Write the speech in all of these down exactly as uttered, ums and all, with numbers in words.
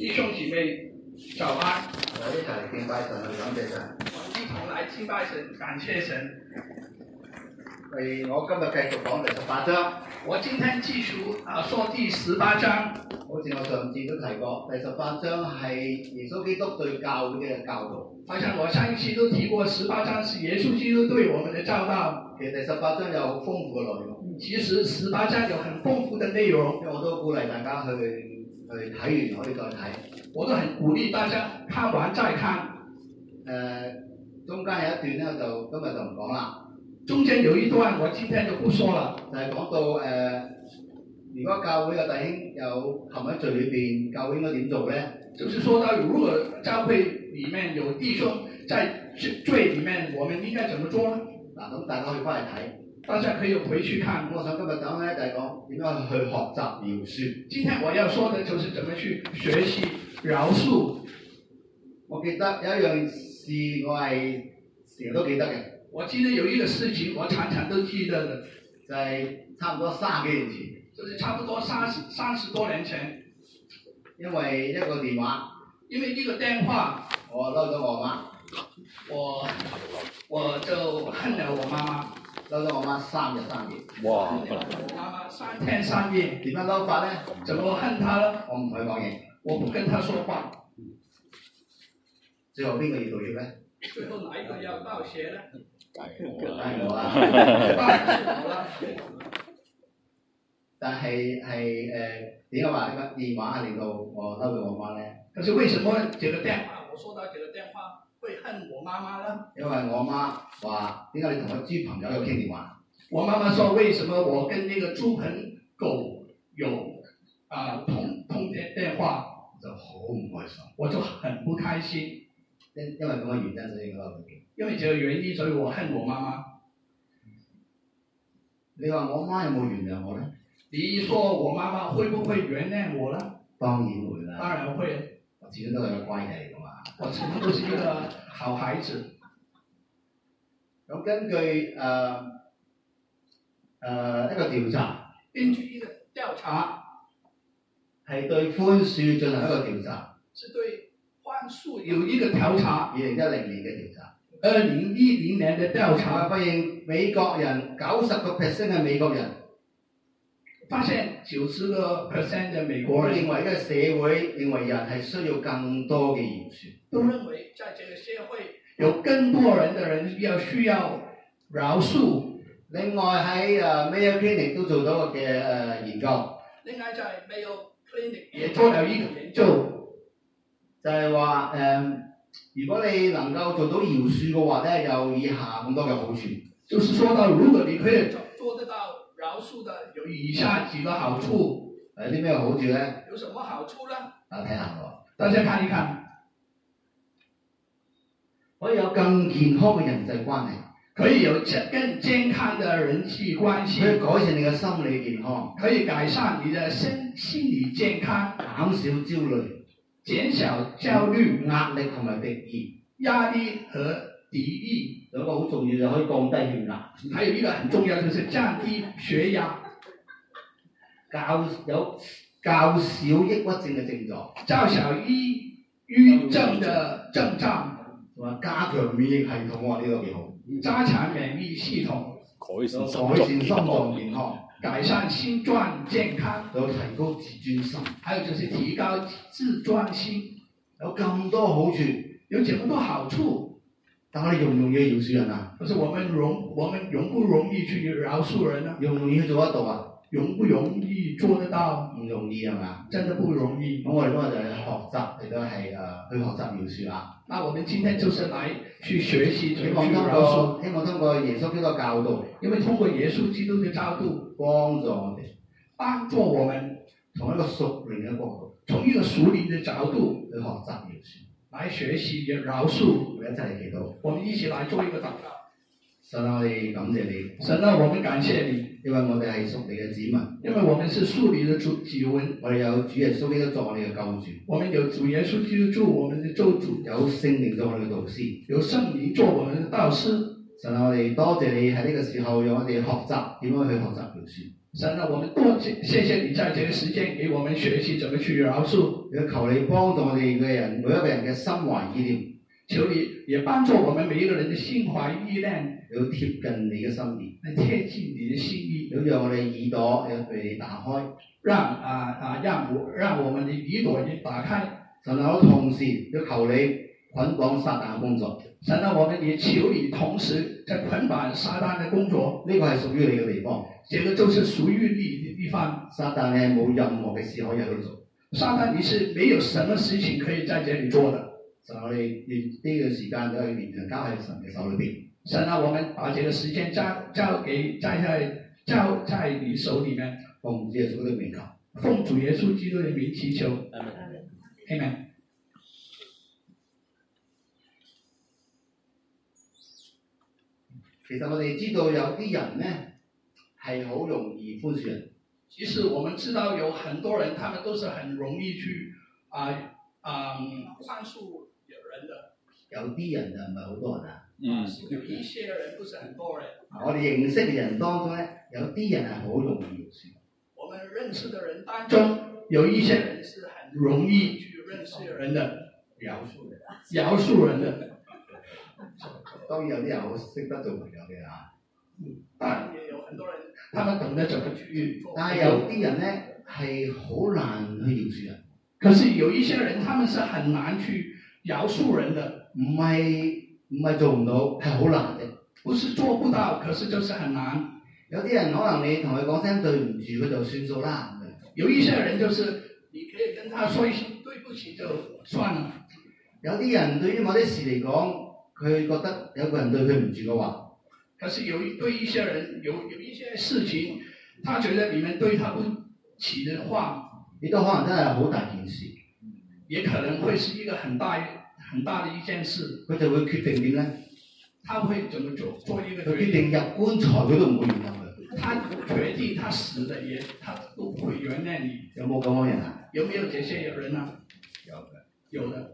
弟兄姊妹早安， 我一齊敬拜神去感謝神。 我們一同來敬拜神，感謝神。 係我今日繼續講第十八章。 我今天繼續啊說第十八章。 好似我上次都提過，第十八章係耶穌基督對教會嘅教導。 好像我上一期都提過，十八章是耶穌基督對我們的教導。 其實第十八章有好豐富嘅內容。 其實十八章有很豐富的內容， 因為我都鼓勵大家去去睇完可以再睇。 我都很鼓勵大家看完再看。 誒、呃，中間有一段咧，就今日就唔講啦。 中間有一段，我今天就不說了。 就係講到誒、呃，如果教會嘅弟兄有陷喺罪裏邊，教會應該點做咧？ 就是說到，如果教會裡面有弟兄在罪裡面，我們應該怎麼做呢？ 嗱，咁大家可以翻嚟睇， 大家可以回去看。 我想今日講咧就係講點樣去學習饒恕。 今天我要說的就是怎麼去學習饒恕。 我記得有一樣事我係成日都記得嘅。 我記得有一個事情，我常常都記得的， 就係、是、差唔多三十幾年前， 就是差不多三十三十多年前， 因為一個電話， 因為一個電話， 我嬲咗我媽， 我我就恨了我媽媽， 嬲咗我媽三日三夜。 哇！ 恨了我媽媽三天三夜。 點樣嬲法咧？ 怎麼恨她呢？ 我唔同佢講嘢， 我不跟她說話。 最後邊個要道歉咧？ 最後哪一個要道歉呢？ 梗係我啦。但係係誒點解話呢個電話令到我嬲咗我媽咧？ 但是為什麼這個電話，我收到這個電話會恨我媽媽呢？ 因為我媽話點解你同個豬朋友喺度傾電話？ 我媽媽說為什麼我跟那個豬朋狗有啊、呃、通通電電話， 就好唔開心， 我就很不開心。 因因為咁嘅原因，所以我嬲佢。 因為這個原因，所以我恨我媽媽。 你話我媽有冇原諒我咧？ 你說我媽媽會不會原諒我呢？ 當然會啦。 當然會。 我始終都係個乖仔嚟噶嘛。 我始終都是一個好孩子。 咁根據誒誒、呃呃、一個調查， 根據一個調查， 係對寬恕進行一個調查。 是對寬恕有一個調查。 二零一零年嘅調查。 二零一零年嘅調查發現美國人九十個 percent 嘅美國人， 發現九十個 percent 嘅美國人認為呢個社會認為人係需要更多嘅饒恕， 都認為在這個社會有更多人的人要需要饒恕。 另外喺誒 Mayo Clinic 都做到嘅誒研究， 另外在 Mayo Clinic 也做了一個研究， 就係話誒，如果你能夠做到饒恕嘅話咧，有以下咁多嘅好處。 就是說到如果你可以做做得到饒恕的，有以下幾個好處。 有啲咩好處咧？ 有什麼好處呢？ 大家睇下喎， 大家看一看， 可以有更健康嘅人際關係， 可以有更健康的人際關係， 可以改善你嘅心理健康， 可以改善你的身心理健康， 減少焦慮， 減少焦慮、 壓力同埋敵意， 壓力和敵意。 有一個好重要就可以降低血壓， 還有一個很重要就是降低血壓， 較有較少抑鬱症嘅症狀， 較少抑鬱症的症狀， 同埋加強免疫系統喎，呢、這個幾好。 加強免疫系統， 改善心改善心臟健康， 改善心臟健康， 有提高自尊心， 還有就是提高自尊心， 有咁多好處， 有這麼多好處。 但我哋容唔容易饒恕人啊？ 可是我們容我們容不容易去饒恕人呢？ 容唔容易去做得到啊？ 容不容易做得到？ 唔容易係嘛？ 真的不容易。 咁我哋今日就係學習，亦都係誒去學習饒恕啦。 那我們今天就是來去學習， 希望通過希望通過耶穌基督嘅教導， 因為通過耶穌基督嘅教導， 幫助我哋， 幫助我們從一個屬靈嘅角度， 從一個屬靈嘅角度去學習饒恕， 來學習饒恕。 我哋一齊嚟祈禱。 我們一起來做一個禱告。 神啊，我哋感謝你。 神啊，我們感謝你， 因為我哋係屬你嘅子民。 因為我們是屬你的主子民。 我哋有主耶穌基督作我哋嘅救主。 我們有主耶穌基督做我們的救主。 有聖靈做我哋嘅導師。 有聖靈做我們的導師。 神啊，我哋多謝你喺呢個時候讓我哋學習點樣去學習饒恕。 神啊，我們多謝謝謝你在這個時間給我們學習怎麼去饒恕。 要求你幫助我哋嘅人，每一個人嘅心懷意念， 求你也幫助我們每一個人的心懷意念， 要貼近你嘅心意， 來貼近你的心意， 要讓我哋耳朵要被你打開， 讓啊啊讓我讓我們的耳朵也打開。 神啊，我同時要求你捆綁撒旦嘅工作。 神啊，我們也求你同時在捆綁撒旦的工作。 呢個係屬於你嘅地方， 這個就是屬於你的地方。 撒旦你係冇任何嘅事可以喺度做。 撒旦你是沒有什麼事情可以在這裏做的。 神啊，我哋呢個時間都係完全交喺神嘅手裏邊。神啊，我們把這個時間交交給交在交在你手裏面。 奉主耶穌的名求。 奉主耶穌基督的名祈求。Amen。 其實我哋知道有啲人呢係好容易寬恕人。 其實我們知道有很多人，他們都是很容易去啊啊寬恕人的。 有啲人就唔係好多人啊。 嗯。有一些人不是很多人。 我哋認識嘅人當中呢，有啲人係好容易饒恕。 我們認識的人當中，有一些人是很容易去認識人的， 饒恕人， 饒恕人的。 當然有啲人好識得做朋友嘅啊。 嗯，當然也有很多人，他們懂得怎麼去做。 但係有啲人呢係好難去饒恕人。 可是有一些人，他們是很難去饒恕人的。 唔係唔係做唔到，係好難嘅。 不是做不到，可是就是很難。 有啲人可能你同佢講聲對唔住，佢就算數啦。 有一些人就是你可以跟他說一聲對不起就算了。 有啲人對於某啲事嚟講，佢覺得有個人對佢唔住嘅話， 可是有對一些人有有一些事情，他覺得你們對他不起的話， 亦都可能真係好大件事， 也可能會是一個很大很大的一件事。 佢就會決定點咧？ 他會怎麼做？做一個決定。 佢決定入棺材，佢都唔會原諒佢。 他決定他死了也，他都不會原諒你。 有冇咁嘅人啊？ 有沒有這些人啊？ 有嘅， 有的。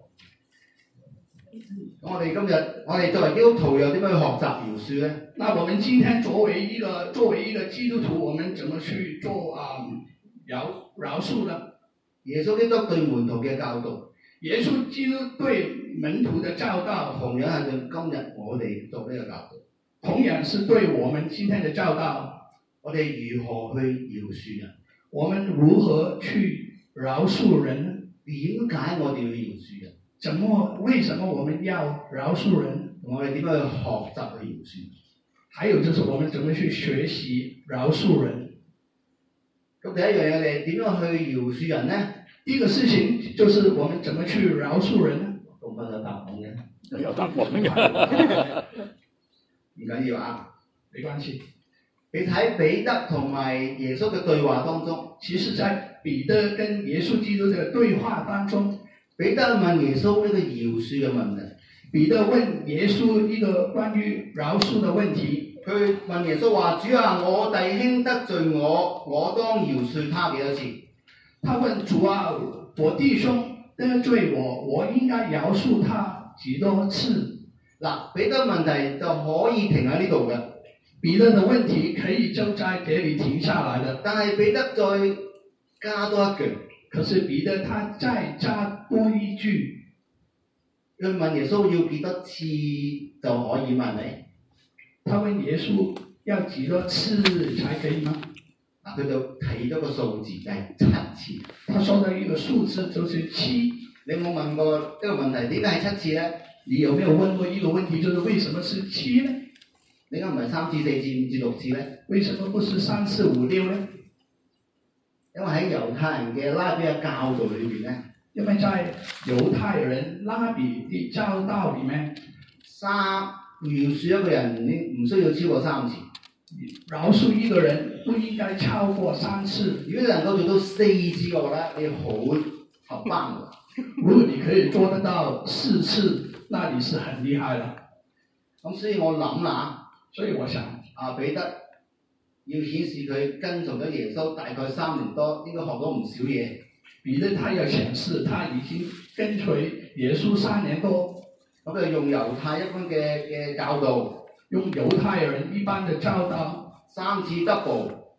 咁我哋今日，我哋作為基督徒又點樣去學習饒恕咧？ 那我們今天作為一個作為一個基督徒，我們怎麼去做啊饒饒恕呢？ 耶穌基督對門徒嘅教導， 耶穌基督對門徒的教導， 同樣係對今日我哋做呢個教導， 同樣是對我們今天的教導。 我哋如何去饒恕人？ 我們如何去饒恕人呢？ 點解我哋要饒恕人？ 怎麼？為什麼我們要饒恕人？ 我哋點樣去學習去饒恕？ 還有就是我們怎麼去學習饒恕人？ 咁第一樣嘢，我哋點樣去饒恕人呢？ 第一個事情就是我們怎麼去饒恕人呢？ 咁乜有答案嘅？ 有答案嘅， 唔緊要啊， 沒關係。 你睇彼得同埋耶穌嘅對話當中， 其實在彼得跟耶穌基督嘅對話當中， 彼得問耶穌呢個饒恕嘅問題。 彼得問耶穌一個關於饒恕嘅問題。 佢問耶穌話：主啊，我弟兄得罪我，我當饒恕他幾多次？ 他問主啊，我弟兄得罪我，我應該饒恕他幾多次？ 嗱，彼得問題就可以停喺呢度嘅。 彼得的問題可以就在這裡停下來的， 但係彼得再加多一句， 可是彼得他再加多一句， 佢問耶穌要幾多次就可以問你？ 他問耶穌要幾多次才可以嗎？ 嗱，佢就提咗個數字，就係七次。 他說的一個數字就是七。 你有冇問過呢個問題？點解係七次咧？ 你有沒有問過一個問題，就是為什麼是七呢？ 點解唔係三次、四次、五至六次咧？ 為什麼不是三四五六呢？ 因為喺猶太人嘅拉比嘅教導裏邊咧， 因為在猶太人拉比嘅教導裡面， 三饒恕一個人你唔需要超過三次。 饒恕一個人不應該超過三次。 如果你能夠做到四次嘅話咧，你好合班㗎。 如果你可以做得到四次，那你是很厲害啦。 咁所以我諗啦。 所以我想， 啊彼得要顯示佢跟從咗耶穌大概三年多，應該學咗唔少嘢。 彼得他要顯示他已經跟隨耶穌三年多， 咁佢用猶太一般嘅嘅教導， 用猶太人一般嘅教導， 三次 double，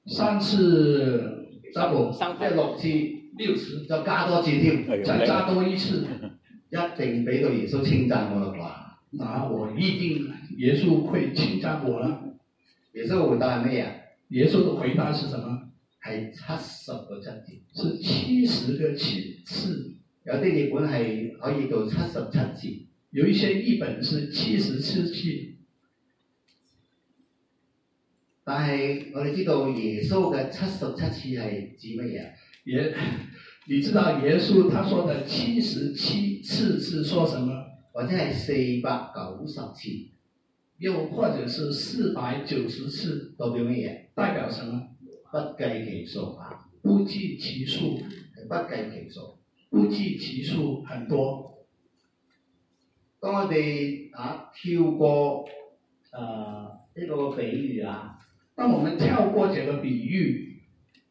三次 double 即係六次， 六次， 就加多次添， 再加多一次， 一定俾到耶穌稱讚我啦啩？ 那我一定耶穌會稱讚我啦。 耶穌嘅回答係咩嘢？ 耶穌的回答是什麼？ 係七十個七字， 是七十個七次。 有啲譯本係可以做七十七次， 有一些譯本是七十七次。 但係我哋知道耶穌嘅七十七次係指乜嘢？ 耶，你知道耶穌他說的七十七次是說什麼？ 或者係四百九十次， 又或者是四百九十次， 代表乜嘢？ 代表什麼？ 不計其數啊！ 不計其數， 係不計其數， 不計其數很多。 當我哋啊跳過誒呢、呃這個比喻啊， 當我們跳過這個比喻，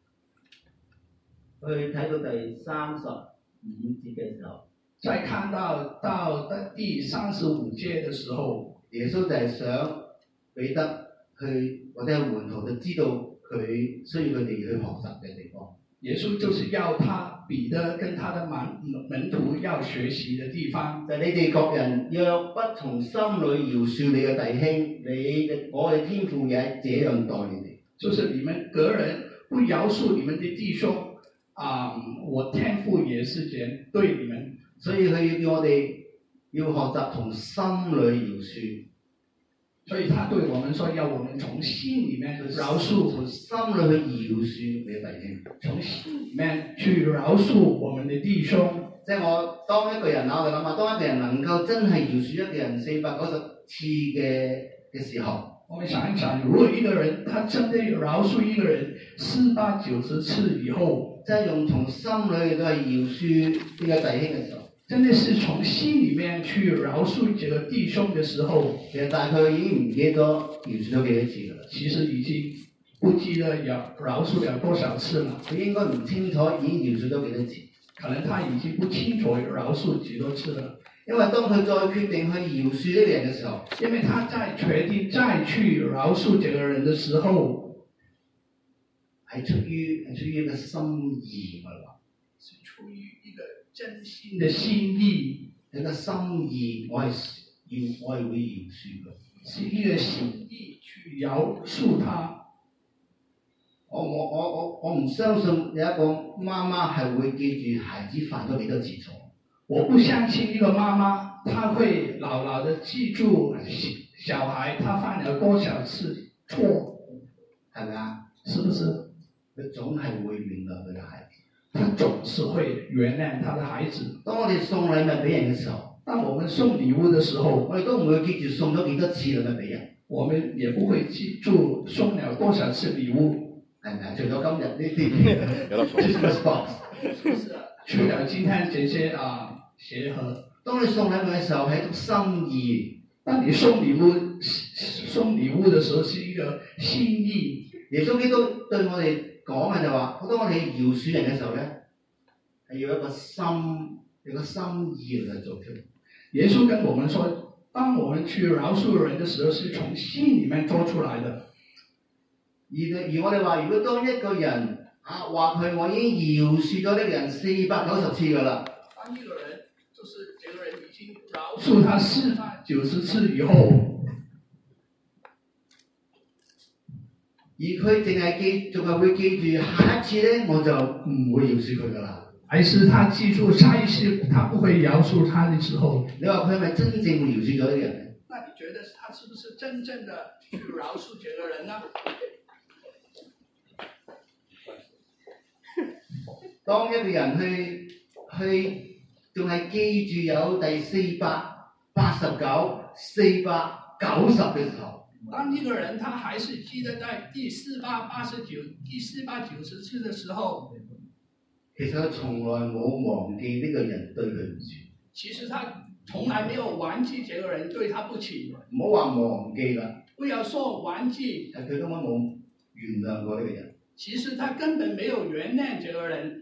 去睇到第三十五節嘅時候， 再看到到第三十五節嘅時候， 耶穌就係想彼得去或者係門徒就知道佢需要佢哋去學習嘅地方。 耶穌就是要他彼得跟他的門門徒要學習的地方， 就係你哋各人若不從心裏饒恕你嘅弟兄，你嘅我嘅天父也這樣待你哋。 就是你們個人不饒恕你們的弟兄，啊、嗯，我天父也是這樣對你們。 所以佢要叫我哋要學習從心裏饒恕。 所以他對我們說，要我們從心裏面饒恕， 從心裏去饒恕你嘅弟兄， 從心裏面去饒恕我們的弟兄。 即係我當一個人啊，我哋諗下，當一個人能夠真係饒恕一個人四百九十次嘅嘅時候， 我們想一想，如果一個人他真的饒恕一個人四百九十次以後， 即係用從心裏都係饒恕呢個弟兄嘅時候， 真的是從心裏面去饒恕這個弟兄的時候， 其實大概已經唔記得饒恕咗幾多次噶啦。 其實已經不記得饒饒恕了多少次了。 佢應該唔清楚已經饒恕咗幾多次， 可能他已經不清楚饒恕幾多次了。 因為當佢再決定去饒恕呢個人嘅時候， 因為他在決定再去饒恕這個人的時候， 係出於係出於一個心意，我哋話是出於一個真心的心意。 一個心意，我係要我係會饒恕嘅， 是一個心意去饒恕他。 我我我我我唔相信有一個媽媽係會記住孩子犯咗幾多次錯。 我不相信一個媽媽，她會牢牢地記住小孩他犯了多少次錯， 係咪啊？ 是不是？ 佢總係會原諒佢嘅孩子。 他總是會原諒他的孩子。 當我哋送禮物俾人嘅時候， 當我們送禮物的時候， 我哋都唔會記住送咗幾多次禮物俾人。 我們也不會記住送了多少次禮物， 係咪啊？除咗今日呢啲 Christmas box， 是啊，除了今天這些啊鞋盒。 當你送禮物嘅時候係一種心意。 當你送禮物送禮物的時候是一個心意。 耶穌基督對我哋講嘅就話，當我哋饒恕人嘅時候咧，係要一個心，有個心意嚟做出嚟。 耶穌跟我們說，當我們去饒恕人的時候，是從心裏面做出來的。 而而我哋話，如果當一個人啊話佢我已經饒恕咗呢個人四百九十次噶啦， 當一個人就是這個人已經饒恕他四百九十次以後， 而佢淨係記，仲係會記住下一次咧，我就唔會饒恕佢噶啦。 還是他記住下一次他不會饒恕他的時候， 你話佢係咪真正會饒恕咗呢個人咧？ 那你覺得他是不是真正的去饒恕這個人呢？ 當一個人去去仲係記住有第四百八十九、四百九十嘅時候， 當一個人他還是記得在第四百八十九、第四百九十次的時候， 其實佢從來冇忘記呢個人對佢唔住。 其實他從來沒有忘記這個人對他不起。 唔好話忘記啦， 不要說忘記， 係佢根本冇原諒過呢個人。 其實他根本沒有原諒這個人。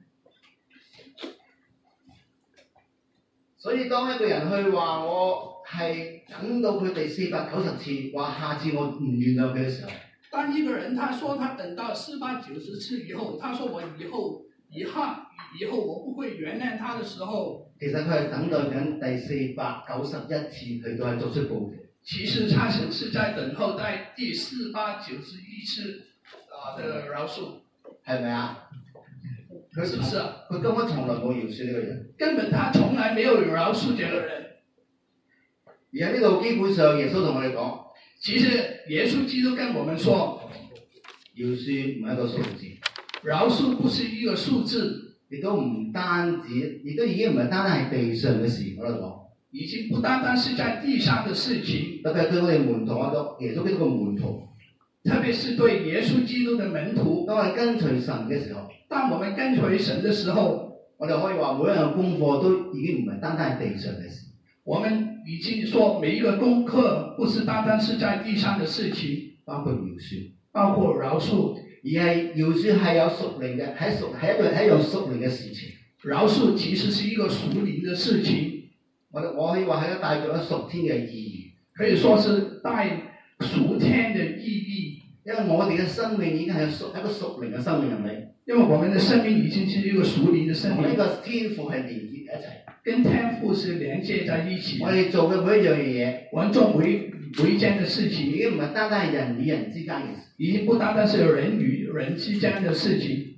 所以當一個人去話我係等到佢第四百九十次話下次我唔原諒佢嘅時候， 當一個人他說他等到四百九十次以後，他說我以後以後以後我不會原諒他的時候， 其實佢係等待緊第四百九十一次佢都係作出報復。 其實他是是在等候在第四百九十一次啊的饒恕， 係咪啊？佢是不是啊？ 佢根本從來冇饒恕呢個人。 根本他從來沒有饒恕這個人。 而喺呢度基本上耶穌同我哋講， 其實耶穌基督跟我們說， 饒恕唔係一個數字， 饒恕不是一個數字， 亦都唔單止，亦都已經唔係單單係地上嘅事。我哋講， 已經不單單是在地上的事情， 特別係對我哋門徒啊，都耶穌基督嘅門徒， 特別是對耶穌基督的門徒。 當我哋跟隨神嘅時候， 當我們跟隨神的時候， 我哋可以話每一樣功課都已經唔係單單係地上嘅事。 我們已經說每一個功課不是單單是在地上的事情， 包括饒恕， 包括饒恕， 而係饒恕係有屬靈嘅，係屬係一個係一樣屬靈嘅事情。 饒恕其實是一個屬靈的事情， 我我可以話係一帶著咗屬天嘅意義， 可以說是帶屬天的意義。 因為我哋嘅生命已經係屬一個屬靈嘅生命，係咪？ 因為我們的生命已經是一個屬靈的生命， 同呢個天父係連結一齊。 跟天父是連接在一起。 我哋做嘅每一樣嘢， 我們做每每一件的事已情， 經唔係單單係人與人之間嘅事。 已經不單單是人與人之間的事情。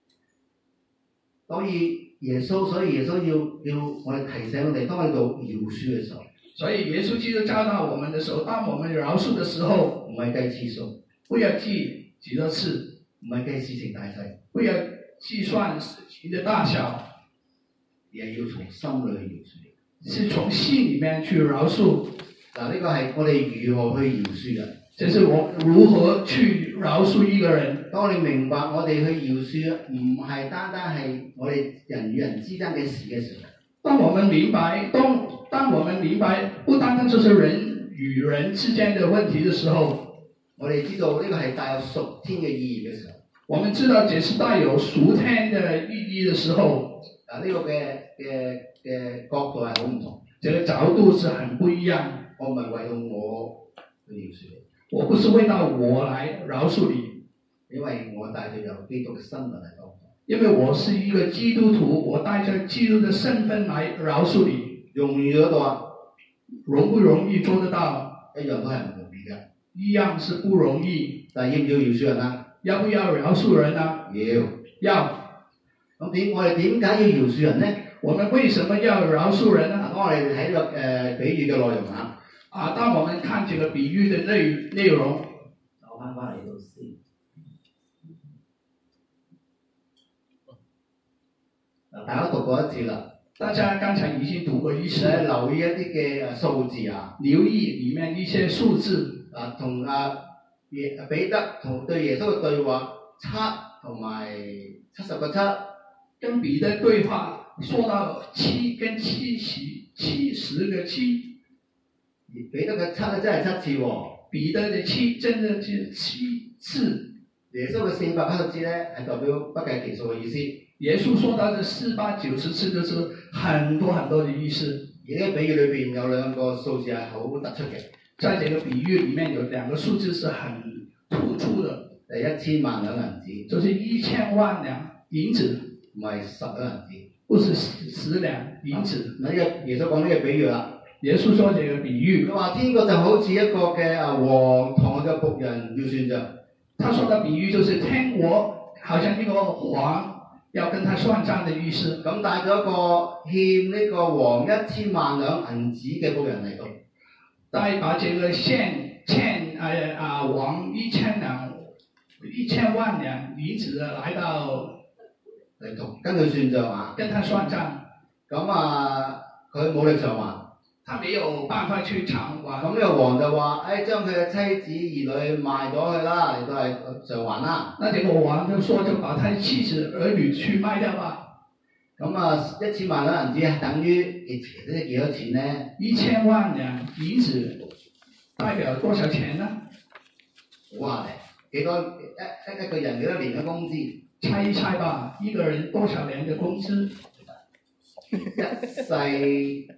所以耶穌，所以耶穌要要我哋提醒我哋，當我哋做饒恕嘅時候， 所以耶穌基督教導我們的時候，當我們饒恕的時候， 唔係計次數， 不要記幾多次， 唔係計事情大細， 不要計算事情的大小， 而係要從心裏去饒恕。 是從心裏面去饒恕。 嗱，呢個係我哋如何去饒恕人。 這是我如何去饒恕一個人。 當我哋明白我哋去饒恕唔係單單係我哋人與人之間嘅事嘅時候， 當我們明白，當當我們明白不單單就是人與人之間的問題的時候， 我哋知道呢個係帶有屬天嘅意義嘅時候， 我們知道這是帶有屬天的意義的時候， 啊呢、這個嘅嘅嘅角度係好唔同。 這個角度是很不一樣。 我唔係為到我去饒恕你， 我不是為到我來饒恕你， 因為我帶住有基督嘅身份嚟講。 因為我是一個基督徒，我帶着基督的身份來饒恕你。 容易咗到啊？ 容不容易做得到？ 一樣都係唔容易嘅。 一樣是不容易。 但係要唔要饒恕人啊？ 要不要饒恕人啊？ 要。 要。 咁點？我哋點解要饒恕人呢？ 我們為什麼要饒恕人呢？ 當我哋睇呢個誒比喻嘅內容啊。 啊，當我們看這個比喻的內內容， 走翻翻嚟到先。嗱，大家讀過一次啦。 大家剛才已經讀過一次。 誒，留意一啲嘅誒數字啊。 留意裡面一些數字。 啊，同啊耶彼得同對耶穌嘅對話七同埋七十個七。 跟彼得對話，說到七跟七十七十個七。 彼得嘅七咧真係七次喎、哦。彼得嘅七真的是七次。 耶穌嘅四百九十次咧係代表不計其數嘅意思。 耶穌說到嘅四百九十次就是很多很多嘅意思。 而呢個比喻裏邊有兩個數字係好突出嘅。 在這個比喻裡面有兩個數字是很突出的。 第一千萬兩銀子。 就是一千萬兩銀子。 唔係十兩銀子。 不是十兩銀子。 嗱、啊，呢個耶穌講呢個比喻啦。 耶穌說這個比喻， 佢話天國就好似一個嘅啊王同佢嘅僕人要算賬。 他說的比喻就是天國好像一個王要跟他算賬的意思。 咁帶咗一個欠呢個王一千萬兩銀子嘅僕人嚟到， 帶把這個欠欠誒啊王一千兩一千萬兩銀子的來到嚟同跟佢算賬啊， 跟他算賬。 咁啊，佢冇力償還。 他沒有辦法去償還。 咁呢個王就話：，誒、哎，將佢嘅妻子兒女賣咗去啦，嚟到係償還啦。 那這個王就說：就把他妻子兒女去賣掉吧。 咁啊，一千萬兩銀子等於幾錢？即係幾多錢呢？ 一千萬兩銀子代表多少錢呢？ 哇！幾多一一一個人幾多年嘅工資？ 猜一猜吧，一個人多少年嘅工資？ 一世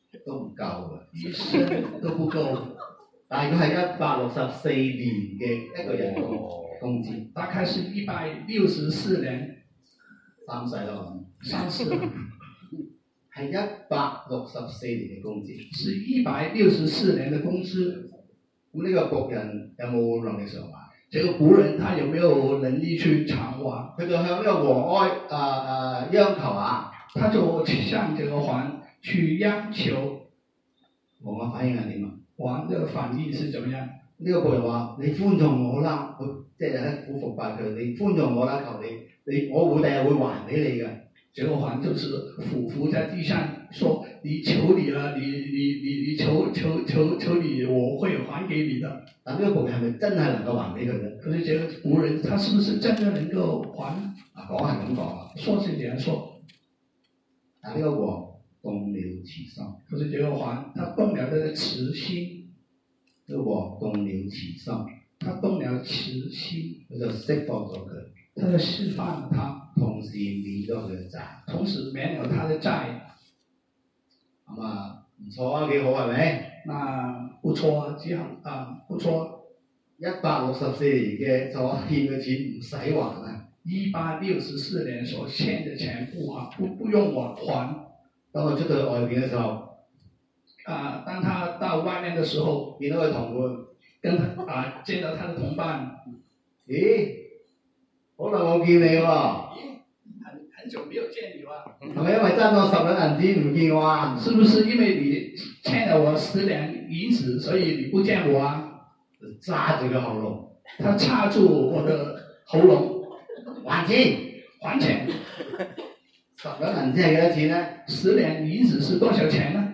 都唔夠嘅， 一生都不夠。 大概係一百六十四年嘅一個人工工資， 大概是一百六十四年， 三世咯， 三世係一百六十四年嘅工資， 是一百六十四年嘅工資。 咁呢個僕人有冇能力償還？ 這個僕人他有沒有能力去償還？ 佢就向呢個王哀啊啊央求啊， 他就向這個王去央求。 王嘅反應係點啊？ 王嘅反應是怎麼樣？ 呢個僕人話：你寬容我啦，佢即係咧好服拜佢，你寬容我啦，求你，你我會第日會還俾你嘅。 這個王就是俯伏在地上說：你求你啦，你你你你求求求求你，我會還給你的。 但呢個僕人係咪真係能夠還俾佢咧？ 可是這個僕人，他是不是真的能夠還？ 啊，講係咁講啊， 說是這樣說。 但呢個王動了慈心， 可是這個王，他動了這個慈心。 呢個王動了慈心， 他動了慈心， 佢就釋放咗佢， 他就釋放了他， 同時免咗佢嘅債， 同時免了他的債。 咁啊唔錯啊，幾好係咪？ 那不錯，幾好啊，不錯。 一百六十四年嘅所欠嘅錢唔使還啊！ 一百六十四年所欠嘅錢不還，不不用還還。 當佢出到去外邊嘅時候， 啊，當他到外面嘅時候， 見到佢同伴， 跟他啊見到他的同伴， 咦，好耐冇見你喎， 很很久沒有見你啦， 係咪因為爭咗十兩銀紙唔見我啊？ 是不是因為你欠了我十兩銀子，所以你不見我啊？ 揸住佢喉嚨， 他插住我的喉嚨， 還錢， 還錢。 十兩銀紙係幾多錢咧？ 十兩銀子是多少錢呢？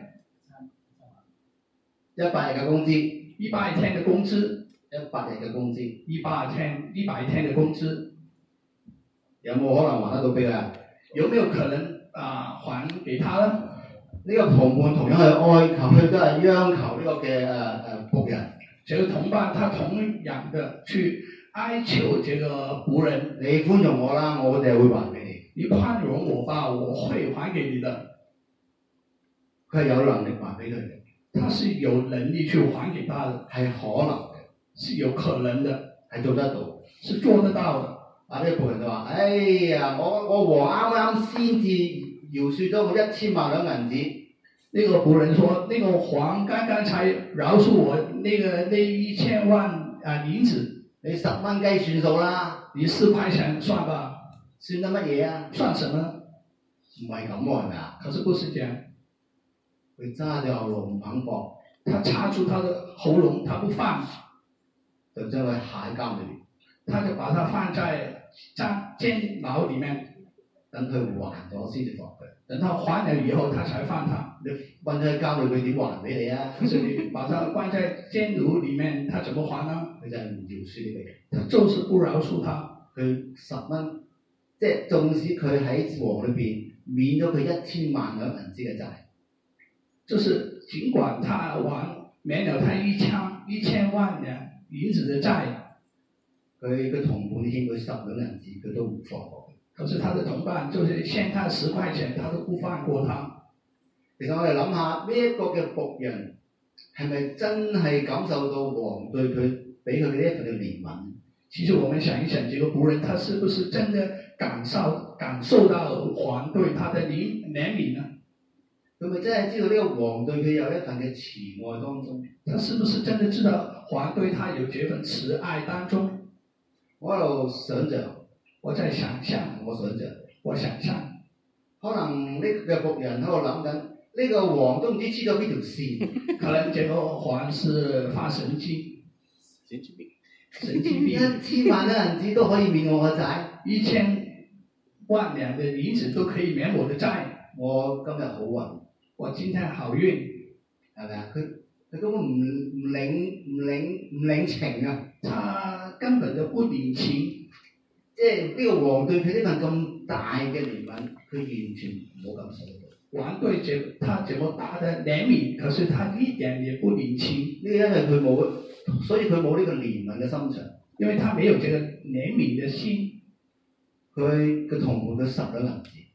一百日嘅工資， 一百天嘅工資， 一百日嘅工資， 一百天一百天嘅工資， 有冇可能還得到俾佢啊？ 有沒有可能啊還給他呢？ 呢個同伴同樣係哀求，佢都係央求呢個嘅誒誒僕人。 這個同伴他同樣的去哀求這個僕人， 你寬容我啦，我哋會還俾你。 你寬容我吧，我會還給你的。 佢係有能力還俾佢嘅， 他是有能力去還給他的， 係可能嘅， 是有可能的， 係做得到， 是做得到的。 啊！呢、這個僕人就話：哎呀，我我王啱啱先至饒恕咗我一千萬兩銀紙。 那個僕人說：那個王剛剛才饒恕我那個那一千萬啊銀子， 你十蚊雞算數啦， 你四塊錢算吧， 算得乜嘢啊？ 算什麼？ 唔係咁喎，係咪啊？ 可是不是這樣， 佢揸住喉嚨唔肯放， 他插住他的喉嚨，他不放， 就將佢下喺監裏邊， 他就把他放在監監牢裡面， 等佢還咗先至放佢。 等他還了以後，他才放他。 你韞咗喺監裏，佢點還俾你啊？ 可是你把他關在監牢裡面，他怎麼還呢？ 佢就係唔饒恕呢個人， 他就是不饒恕他。 佢十蚊，即係縱使佢喺王裏邊免咗佢一千萬兩銀紙嘅債， 就是儘管他還免了他一千一千萬兩銀子的債， 佢嘅同伴欠佢十兩銀紙，佢都唔放過佢。 可是他的同伴就是欠他十塊錢，他都不放過他。 其實我哋諗下呢一個嘅僕人係咪真係感受到王對佢俾佢嘅呢一份嘅憐憫？ 其實我們想一想，這個僕人他是不是真的感受感受到王對他的憐憐憫呢？ 佢咪真係知道呢個王對佢有一份嘅慈愛當中？ 他是不是真的知道王對他有這份慈愛當中？ 我喺度想像， 我在想象， 我想像， 我想象， 可能呢個僕人喺度諗緊，呢個王都唔知黐咗邊條線。 可能這個王是發神經， 神經病， 神經病， 一千萬兩銀紙都可以免我嘅債， 一千萬兩的銀子都可以免我的債。 我今日好運， 我今天好運， 係咪啊？佢佢根本唔唔領唔領唔領情啊！ 他根本就不領情， 即係呢個王對佢呢份咁大嘅憐憫，佢完全冇感受到。 王對這他這麼大的憐憫，可是他一點也不領情。 呢個因為佢冇，所以佢冇呢個憐憫嘅心腸。 因為他沒有這個憐憫的心， 佢嘅同伴佢十兩銀紙，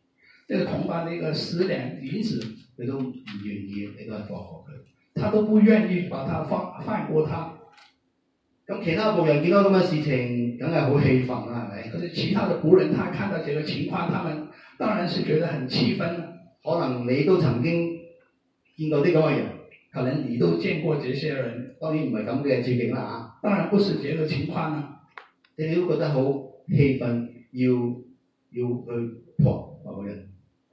這個同班的一個十兩銀子， 佢都唔願意，你都係放過佢。 他都不願意把他放放過他。 咁其他僕人見到咁嘅事情，梗係好氣憤啦，係咪？ 可是其他的僕人，他看到這個情況，他們當然是覺得很氣憤。 可能你都曾經見過啲咁嘅人， 可能你都見過這些人， 當然唔係咁嘅處境啦嚇。 當然不是這個情況啦。 你哋都覺得好氣憤，要要去撲某個人，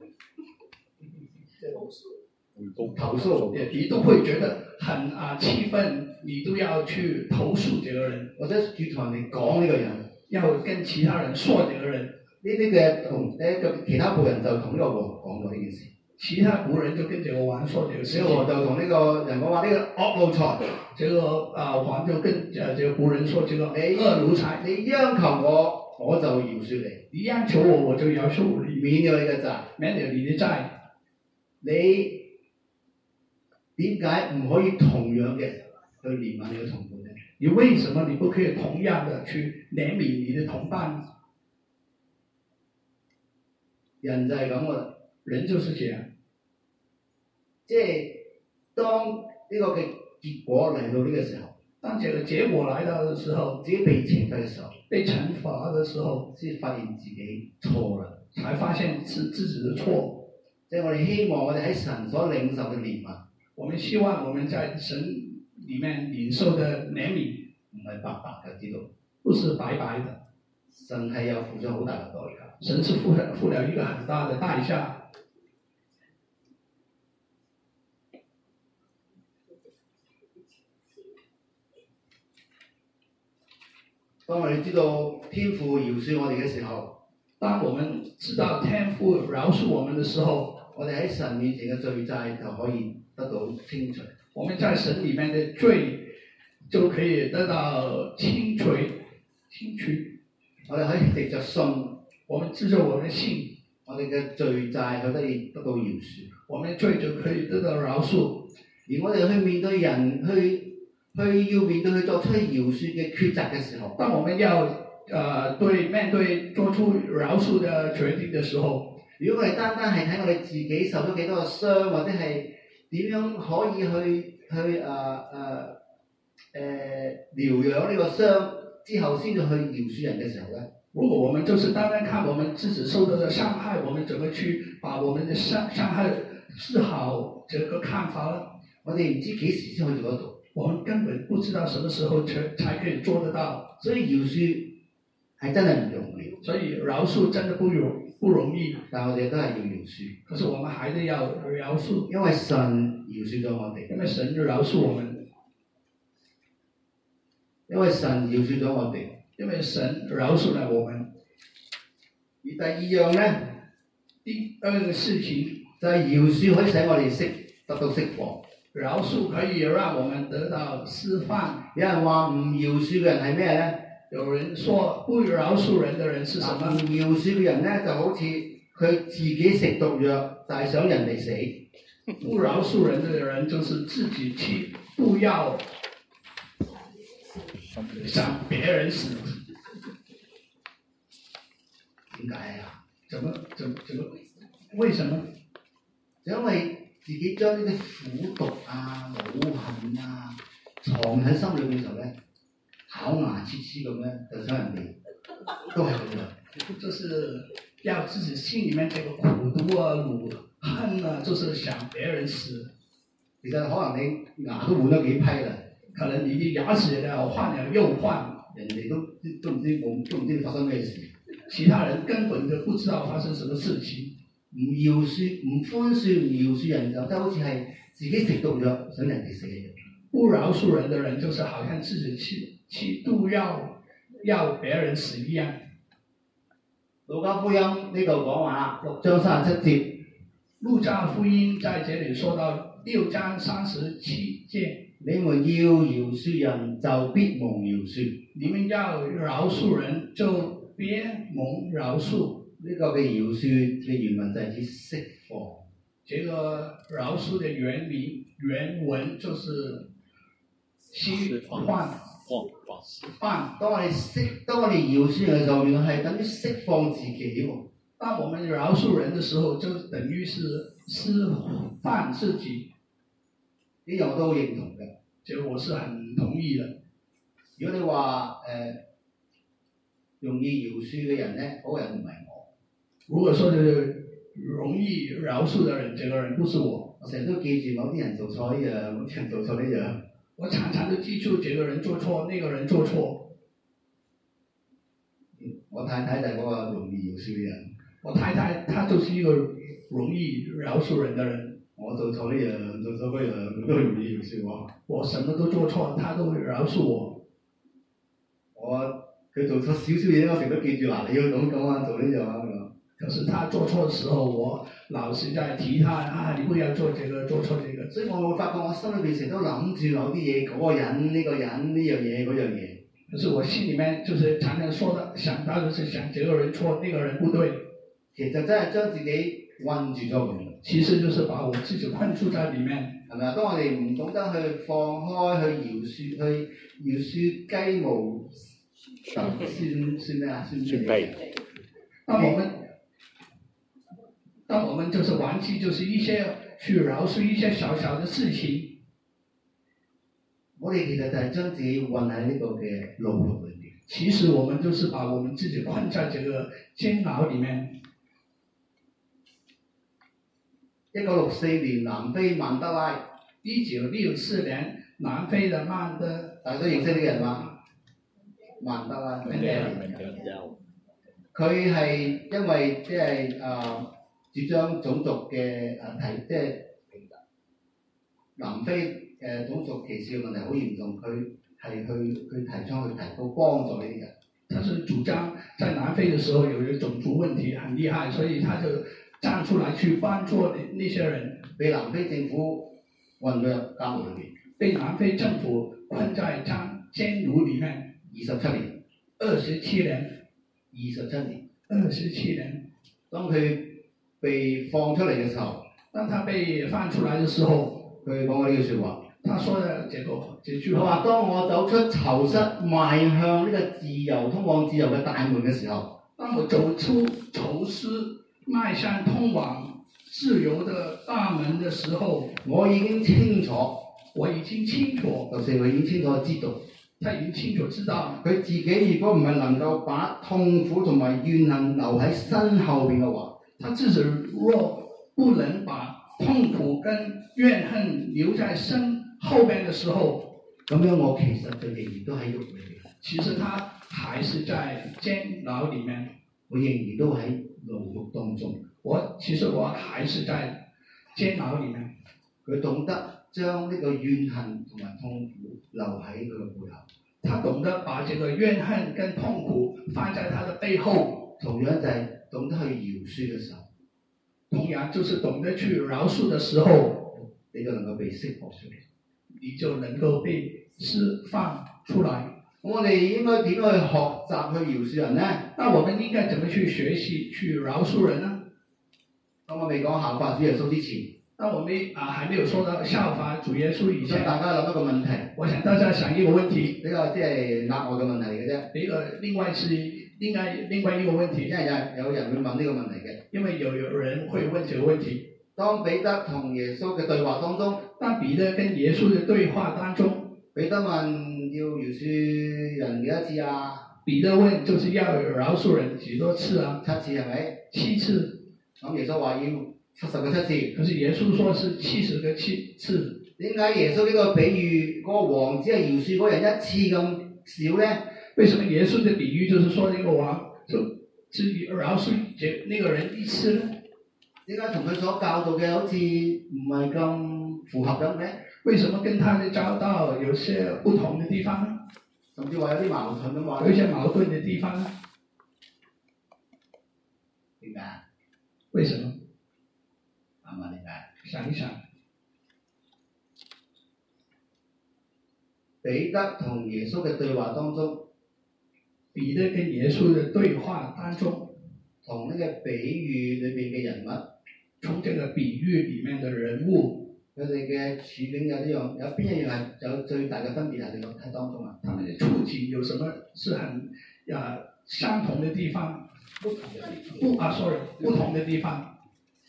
投訴， 你都會覺得很啊氣憤，你都要去投訴這個人， 或者要同人哋講呢個人， 要跟其他人說這個人。 呢啲嘅同誒個其他僕人就同呢個王講咗呢件事。 其他僕人就跟這個王說這個事情。 呢個王就同呢個人講話：呢個惡奴才。 這個啊王就跟啊這個僕人說：這個你惡奴才， 你央求我，我就饒恕你； 你央求我，我就饒恕你， 免咗你嘅債， 免了你的債。 你點解唔可以同樣嘅去憐憫你嘅同伴呢？ 你為什麼你不可以同樣的去憐憫你的同伴？ 人就係咁噶啦， 人就是這樣。 即係當呢個嘅結果嚟到呢個時候， 當這個結果來到的時候， 自己被懲罰嘅時候， 被懲罰的時候， 先發現自己錯啦， 才發現是自己的錯。 即係我哋希望我哋喺神所領受嘅憐憫， 我們希望我們在神裡面領受的憐憫， 唔係白白嘅，知道？ 不是白白的。 神係有付咗好大嘅代價。 神是付了付了一個很大的代價。 當我哋知道天父饒恕我哋嘅時候， 當我們知道天父饒恕我們的時候， 我哋喺神面前嘅罪債就可以得到清除。 我們在神裡面的罪就可以得到清除。清除。 我哋可以藉着信， 我們藉着我們信， 我哋嘅罪債就得以得到饒恕。 我們罪就可以得到饒恕。 而我哋去面對人，去去要面對去作出饒恕嘅抉擇嘅時候， 當我們要呃對面對做出饒恕的決定的時候， 如果我哋單單係睇我哋自己受咗幾多個傷，或者係點樣可以去去誒誒誒療養呢個傷之後先至去饒恕人嘅時候咧， 如果我們就是單單看我們自己受到的傷害，我們怎麼去把我們的傷傷害治好，這個看法呢？ 我哋唔知幾時先可以做得到， 我們根本不知道什麼時候才才可以做得到。 所以饒恕係真係唔容易， 所以饒恕真的不容不容易， 但我哋都係要饒恕。 可是我們還是要饒恕， 因為神饒恕咗我哋， 因為神饒恕我們， 因為神饒恕咗我哋， 因為神饒恕了我們。 而第二樣咧， 第二個事情就係饒恕可以使我哋釋得到釋放。 饒恕可以讓我們得到釋放。 有人話唔饒恕嘅人係咩咧？ 有人說不饒恕人的人是什麼？ 唔饒恕嘅人咧，就好似佢自己食毒藥，就係想人哋死。 不饒恕人的人就是自己去毒藥，想別人死。 點解啊？ 怎麼怎麼怎麼？為什麼？ 因為自己將呢啲苦毒啊、惱恨啊藏喺心裏邊嘅時候咧，咬牙切齒咁咧，就想人哋都係咁樣。 就是要自己心裡面這個苦毒啊、惱恨啊，就是想別人死。 其實可能你牙都換咗幾批啦， 可能你啲牙齒要換了又換， 人哋都都唔知冇都唔知發生咩事。 其他人根本就不知道發生什麼事情。 唔饒恕、唔寬恕、唔饒恕人就即係好似係自己食毒藥想人哋死嘅。 不饒恕人的人，就是好像自己去去毒藥，要別人死一樣。 路加福音呢度講話六章三十七節， 路加福音在這裡說到六章三十七節， 你們要饒恕人，就必蒙饒恕。 你們要饒恕人，就別蒙饒恕。 呢個嘅饒恕嘅原文就係指釋放。 這個饒恕的原名原文就是釋放。 放。當我哋釋，當我哋饒恕人嘅時候，原來係等於釋放自己喎。 當我們饒恕人的時候，就等於是釋放自己。 呢樣我都好認同嘅。 這個我是很同意的。 如果你話誒、呃、容易饒恕嘅人咧，嗰、那個人唔係我。 如果說是容易饒恕的人，這個人不是我。 我成日都記住某啲人做錯呢樣，某啲人做錯呢樣。 我常常都記住這個人做錯，那個人做錯。 我太太就係嗰個容易饒恕嘅人。 我太太她就是一個容易饒恕人的人。 我做錯呢樣，做錯嗰樣，都容易饒恕我。 我什麼都做錯，他都會饒恕我。 我佢做錯少少嘢，我成日都記住嗱，你要咁咁啊，做呢樣啊咁。 可是他做錯的時候，我老是在提他啊，你不要做這個，做錯這個。 所以我會發覺我心裏邊成日都諗住某啲嘢，嗰、那個人呢、這個人呢樣嘢嗰樣嘢。 可是我心裡面就是常常說的，想到的是想這個人錯，那個人不對。 其實真係將自己困住咗咁。 其實就是把我自己困住在裡面。係咪啊？ 當我哋唔懂得去放開，去饒恕，去饒恕雞毛蒜算咩啊？算咩嘢？ 當我們當我們就是忘記，就是一些去饒恕一些小小的事情。 我哋其實就係將自己困喺呢個嘅牢獄裏邊。 其實我們就是把我們自己困在這個監牢裡面。 一九六四年，南非曼德拉。 一九六四年，南非的曼德， 大家都認識呢個人嗎？曼德拉。佢係因為即係啊，主張種族嘅啊提，即係南非誒種族歧視嘅問題好嚴重，佢係去去提倡去提高幫助呢啲人。 他是主張在南非嘅時候有一個種族問題很厲害，所以他就站出來去幫助那些人。 被南非政府困咗入監獄裏邊。 被南非政府困在監監獄裡面二十七年。 二十七年。 二十七年。 二十七年。 當佢被放出嚟嘅時候， 當他被放出來嘅時候， 佢講過呢句説話。 他說的這個這句話。 佢話：當我走出囚室，邁向呢個自由通往自由嘅大門嘅時候， 當我走出囚室，邁向通往自由的大門的時候， 我已經清楚， 我已經清楚， 就是我已經清楚知道， 他已經清楚知道， 佢自己如果唔係能夠把痛苦同埋怨恨留喺身後邊嘅話， 他自己若不能把痛苦跟怨恨留在身後邊嘅時候， 咁樣我其實就仍然都喺獄裏邊。 其實他還是在監牢裡面， 我仍然都喺牢獄當中。 我其實我還是在監牢裡面。 佢懂得將呢個怨恨同埋痛苦留喺佢嘅背後。 他懂得把這個怨恨跟痛苦放在他的背後。 同樣就係懂得去饒恕嘅時候。 同樣就是懂得去饒恕的時候， 你就能夠被釋放出嚟。 你就能夠被釋放出來。 咁我哋應該點去學習去饒恕人呢？ 那我們應該怎麼去學習去饒恕人呢？ 當我未講效法主耶穌之前， 當我們啊還沒有說到效法主耶穌以前， 大家諗一個問題。 我想大家想一個問題， 呢個即係額外嘅問題嚟嘅啫。 呢個另外是另外另外一個問題， 因為有有人會問呢個問題嘅。 因為有有人會問這個問題。 當彼得同耶穌嘅對話當中， 當彼得跟耶穌嘅對話當中， 彼得問要饒恕人幾多次啊？ 彼得問就是要饒恕人幾多次啊？ 七次係咪？ 七次。咁耶穌話要七十個七次。 可是耶穌說是七十個七次。點解耶穌呢個比喻嗰、那個王只係饒恕嗰人一次咁少咧？ 為什麼耶穌嘅比喻就是說呢個王就只饒恕這那個人一次呢？ 點解同佢所教導嘅好似唔係咁符合咁嘅？ 為什麼跟他的教導有些不同的地方呢？ 甚至話有啲矛盾咁話。 有一些矛盾的地方呢？ 點解？ 為什麼？ 啱啊，點解？ 想一想。 彼得同耶穌嘅對話當中， 彼得跟耶穌嘅對話當中， 同呢個比喻裏邊嘅人物， 從這個比喻裡面嘅人物， 佢哋嘅處境有呢樣，有邊一樣係有最大嘅分別喺你個睇當中啊？ 他們嘅處境有什麼是很啊相同的地方， 不同嘅地方。 不啊，sorry，不同的地方。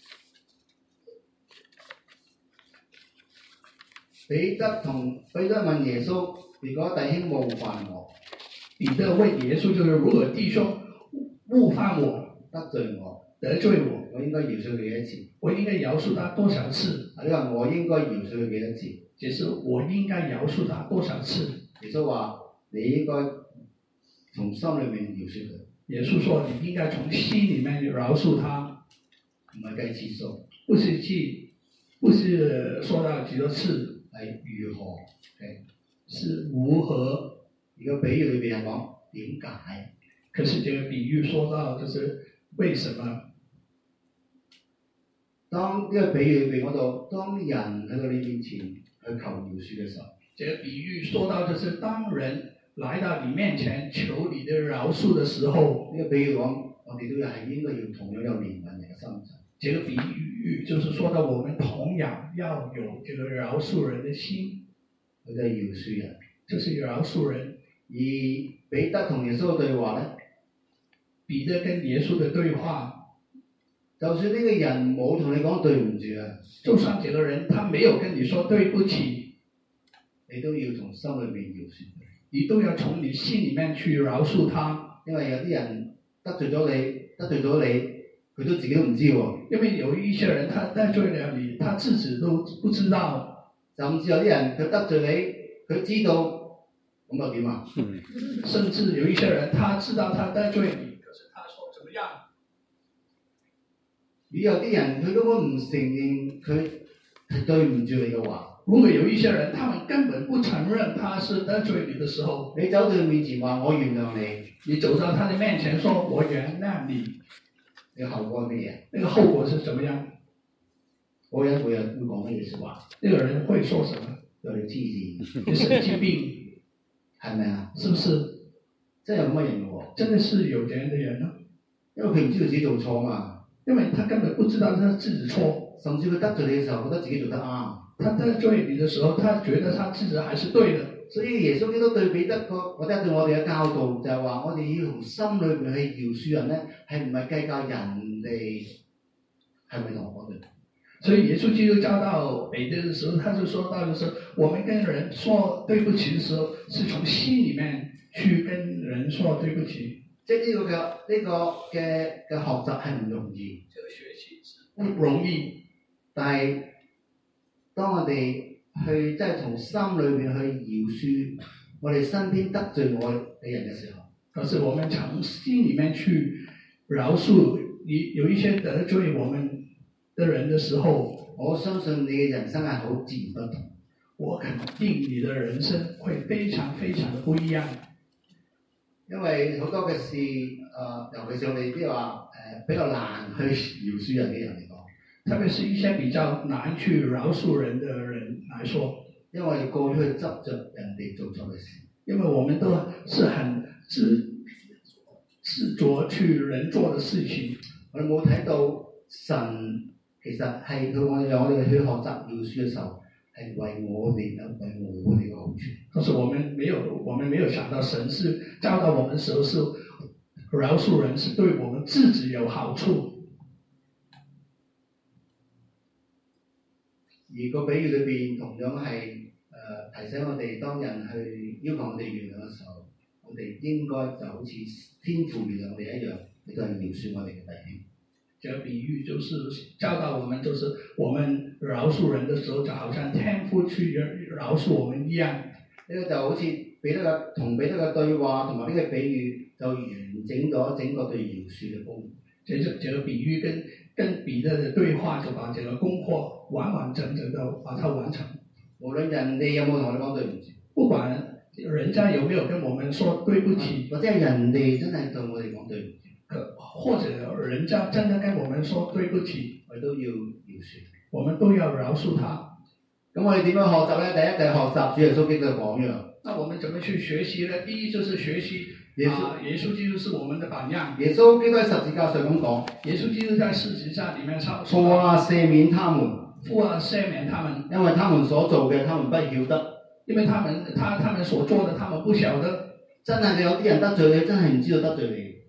彼得同彼得問耶穌：如果弟兄冒犯我， 彼得問耶穌就是：如果弟兄冒犯我、 得罪我， 得罪我， 我應該饒恕佢幾多次？ 我應該饒恕他多少次？ 你話我應該饒恕佢幾多次？ 就是我應該饒恕他多少次？ 耶穌話：你應該從心裏面饒恕佢。 耶穌說：你應該從心裡面饒恕他， 唔係計次數， 不是記，不是說到幾多次。 係如何嘅？ 是如何？ 而個比喻裏邊係講點解？ 可是這個比喻說到就是為什麼？ 當呢個比喻裏邊嗰度，當人喺到你面前去求饒恕嘅時候， 這個比喻說到就是當人來到你面前求你的饒恕的時候， 呢個比喻講我哋都係應該要同樣有憐憫人嘅心腸。 這個比喻就是說到我們同樣要有這個饒恕人的心， 佢就係饒恕人， 就是饒恕人。 而彼得同耶穌嘅對話咧， 彼得跟耶穌嘅對話， 就算呢個人冇同你講對唔住啊， 就算這個人他沒有跟你說對不起， 你都要從心裏面饒恕佢， 你都要從你心裡面去饒恕他。 因為有啲人得罪咗你，得罪咗你。佢都自己都唔知喎， 因為有一些人，他得罪了你，他自己都不知道。 甚至有啲人佢得罪你，佢知道，咁又點啊？ 甚至有一些人，他知道他得罪你，可是他說怎麼樣？ 如果有啲人佢根本唔承認佢係對唔住你嘅話， 如果有一些人，他們根本不承認他是得罪你的時候， 你走到佢面前話我原諒你， 你走到他的面前說我原諒你。 你後果係乜嘢？ 那個後果是怎麼樣？ 嗰人會有會講乜嘢説話？ 那個人會說什麼？ 有你黐線， 你神經病， 係咪啊？ 是不是？ 真係有咁嘅人嘅喎？ 真的是有這樣的人咯， 因為佢唔知道自己做錯嘛。 因為他根本不知道他自己錯， 甚至佢得罪你嘅時候，覺得自己做得啱。 他得罪你的時候，他覺得他自己還是對的。 所以耶穌基督對彼得個或者對我哋嘅教導就係話，我哋要從心裏邊去饒恕人咧，係唔係計較人哋係咪同我對？ 所以耶穌基督教導彼得的時候，他就說到就是我們跟人說對不起的時候，是從心裡面去跟人說對不起。 即係呢個嘅呢個嘅嘅學習係唔容易， 這個學習不容易， 但係當我哋去即係從心裏面去饒恕我哋身邊得罪我嘅人嘅時候， 可是我們從心裡面去饒恕有有一些得罪我們的人的時候， 我相信你嘅人生係好自然不同。 我肯定你的人生會非常非常的不一樣， 因為好多嘅事，誒、呃，尤其是我哋即係話誒比較難去饒恕人嘅人嚟講。 特別是一些比較難去饒恕人的人來說， 因為我哋過於去執着人哋做錯嘅事， 因為我們都是很執執着去人做的事情， 我哋冇睇到神其實係佢我哋讓我哋去學習饒恕嘅時候，係為我哋啊，為我哋嘅好處。 但是我們沒有，我們沒有想到神是教導我們時候是饒恕人是對我們自己有好處。 而個比喻裏邊同樣係誒、呃、提醒我哋，當人去要求我哋原諒嘅時候，我哋應該就好似天父原諒我哋一樣，亦都係饒恕我哋嘅弟兄。 這個比喻就是教導我們，就是我們饒恕人的時候，就好像天父去饒恕我們一樣。呢個就好似彼得嘅同彼得嘅對話，同埋呢個比喻就完整咗整個對饒恕嘅功。 這這這個比喻跟跟彼得的對話，就把這個功課完完整整的把它完成。 無論人哋有冇同你講對唔住， 不管人家有沒有跟我們說對不起， 或者係人哋真係對我哋講對唔住， 或者人家真的跟我們說對不起， 我哋都要饒恕， 我們都要饒恕他。 咁我哋點樣學習咧？第一就係學習主耶穌基督嘅榜樣。 那我們怎麼去學習呢？第一就是學習耶穌、 啊，耶穌基督是我們的榜樣。 耶穌基督喺十字架上咁講， 耶穌基督在十字架裡面唱， 父啊，赦免他們， 父啊，赦免他們， 因為他們所做嘅，他們不曉得。 因為他們他他們所做的，他們不曉得。 真係你有啲人得罪你，真係唔知道得罪你。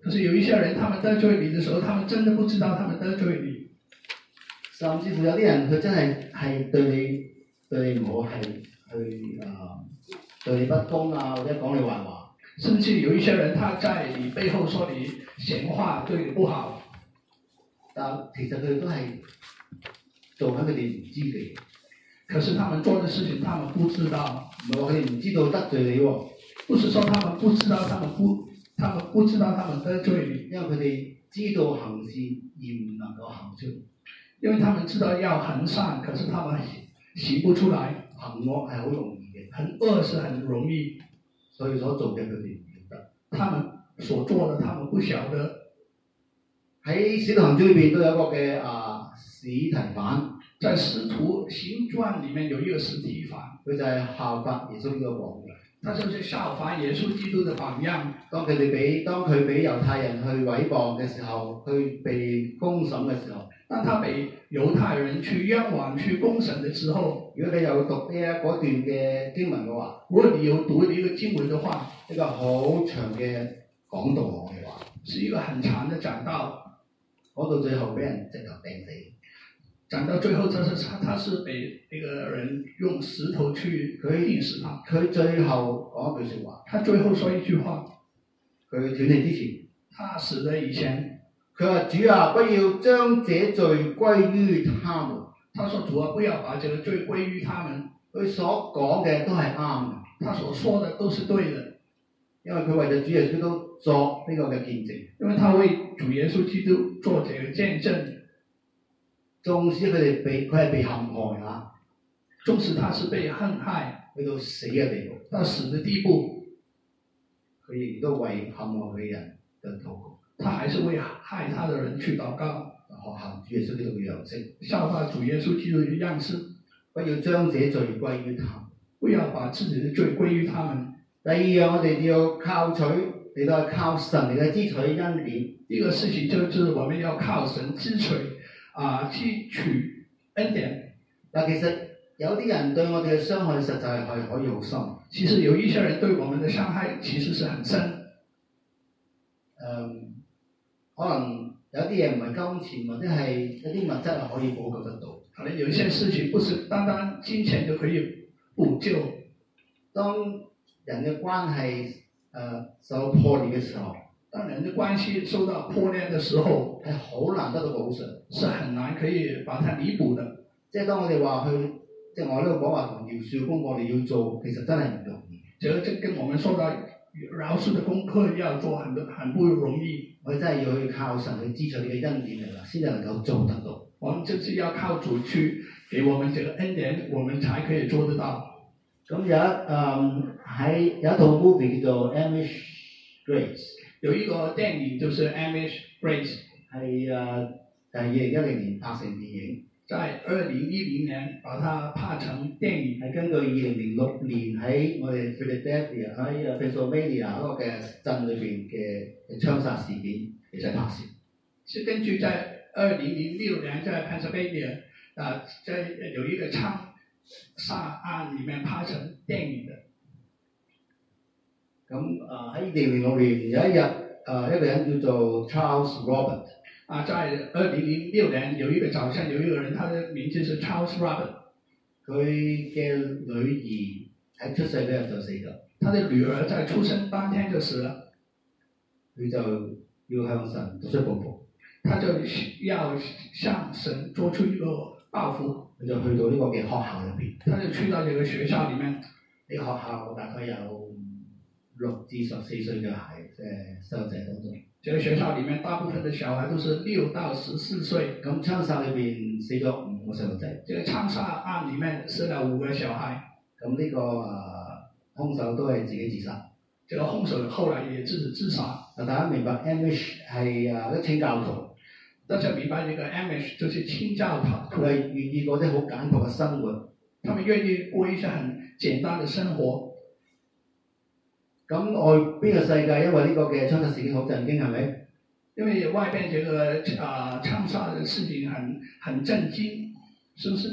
可是有一些人，他們得罪你的時候，他們真的不知道他們得罪你。 甚至乎有啲人佢真係係對你對你唔好，係去啊對你不公啊，或者講你壞話。 甚至有一些人，他在你背後說你閒話，對你不好。 但其實佢哋都係做緊佢哋唔知嘅嘢。 可是他們做的事情，他們不知道。 唔係話佢哋唔知道得罪你喎， 不是說他們不知道，他們不，他們不知道他們得罪你， 因為佢哋知道行善而唔能夠行出。 因為他們知道要行善，可是他們行不出來。 行惡係好容易嘅， 很惡是很容易， 所以所做嘅佢哋唔曉得。 他們所做的，他們不曉得。 喺使徒行傳裏邊都有一個嘅啊司提反， 在使徒行傳裡面有一個司提反， 佢就係效法耶穌呢個榜樣。 他就是效法耶穌基督的榜樣。 當佢哋俾當佢俾猶太人去毀謗嘅時候，佢被公審嘅時候， 當他被猶太人去冤枉去公審的時候， 如果你有讀呢一嗰段嘅經文嘅話， 如果你有讀呢個經文的話， 一個好長嘅講道我哋話， 是一個很長的講道， 講到最後俾人直頭掟死。 講到最後，就是他，他是被那個人用石頭去釘死他。 佢最後講一句説話， 他最後說一句話， 佢斷氣之前， 他死的以前， 佢話主啊，不要將這罪歸於他們。 他說主啊，不要把這個罪歸於他們。 佢所講嘅都係啱嘅， 他所說的都是對的， 因為佢為咗主耶穌基督作呢個嘅見證， 因為他為主耶穌基督做這個見證。 縱使佢哋被佢係被陷害啊， 縱使他是被陷害， 去到死嘅地步， 到死的地步， 佢亦都為陷害佢嘅人嘅禱告， 他還是為害他的人去禱告， 學效主耶穌基督嘅樣式， 效法主耶穌基督的樣式， 不要將這罪歸於他們， 不要把自己的罪歸於他們。 第二樣，我哋要靠取，嚟到係靠神嚟嘅支取恩典。 一個事情就是我們要靠神支取啊，去取恩典。 嗱，其實有啲人對我哋嘅傷害實在係可以好深。 其實有一些人對我們的傷害其實是很深。誒、 嗯，可能有啲嘢唔係金錢或者係一啲物質係可以補救得到。 可能有一些事情不是單單金錢就可以補救。 當人嘅關係誒、呃、受到破裂嘅時候， 當人的關係受到破裂的時候， 係好難得到補償， 是很難可以把它彌補的。 即係當我哋話去，即係我呢度講話同饒恕功課，我哋要做，其實真係唔容易。 這這跟我們說到饒恕的功課要做很很不容易。 我哋真係要去靠神去支取呢個恩典嚟啦，先至能夠做得到。 我們就是要靠主去給我們這個恩典，我們才可以做得到。 咁有一誒喺、嗯、有一套 movie 叫做《Amish Grace》， 有一個電影就是《Amish Grace》， 係誒係二零一零年拍成電影， 在二零一零年把它拍成電影， 係根據二零零六年喺我哋 Philadelphia 喺 Pennsylvania 嗰個嘅鎮裏邊嘅槍殺事件嚟咗拍攝。 是根據在二零零六年在 Pennsylvania 啊，在有一個槍殺案裡面拍成電影的。 咁誒喺二零零六年有一日誒、呃、一個人叫做 Charles Robert。 啊，在二零零六年有一個早上有一個人，他的名字是 Charles Robert。佢嘅女兒喺出世嗰日就死咗。 他的女兒在出生當天就死了。 佢就要向神作出報復。 他就要向神作出一個報復。 佢就去到呢個嘅學校入邊。 他就去到這個學校裡面。呢個學校大概有六至十四歲嘅孩，即係細路仔當中。 這個學校裡面大部分的小孩都是六到十四歲。 咁槍殺裏邊死咗五個細路仔。 這個槍殺案裡面死了五個小孩。 咁呢、這個誒、呃、兇手都係自己自殺。 這個兇手後來也自己自殺。 啊，大家明白 Amish 係誒一清教徒。 大家明白呢個 Amish 就是清教徒。 佢係願意過啲好簡樸嘅生活。 他們願意過一些很簡單的生活。 咁外邊嘅世界因為呢個嘅槍殺事件好震驚，係咪？ 因為外邊這個啊、呃、槍殺嘅事情很很震驚，是不是？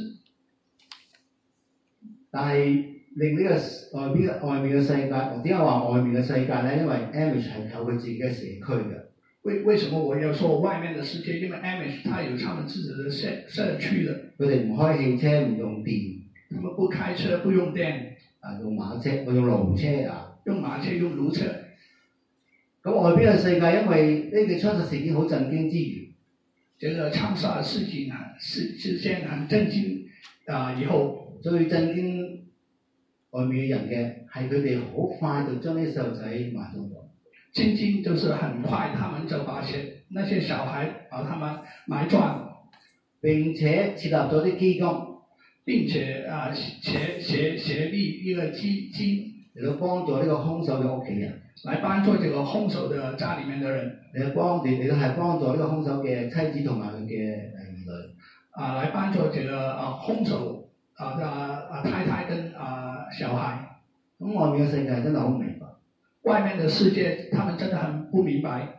但係令呢個外邊外面嘅世界，點解話外面嘅世界咧？因為 Amish 係有佢自己嘅社區嘅。 為為什麼我要說外面的世界？因為 Amish 他有他們自己的社社區的。 佢哋唔開汽車，唔用電。 他們不開車，不用電。 啊，用馬車，我用驢車啊。 用馬車，用驢車。 咁外邊嘅世界，因為呢個創世事件好震驚之餘， 這個創世事件很事事件很震驚啊！以後最震驚外面嘅人嘅係佢哋好快就將呢啲細路仔埋葬咗。 震驚就是很快，他們就把些那些小孩把他們埋葬， 並且設立咗啲基金， 並且啊協協協立一個基金嚟到幫助呢個兇手嘅屋企人。 來幫助這個兇手的家裡面的人， 你係幫你你都係幫助呢個兇手嘅妻子同埋佢嘅誒兒女， 啊，來幫助這個啊兇手啊的啊太太跟啊小孩。 咁外面嘅世界真係好唔明白， 外面嘅世界，他們真的很不明白。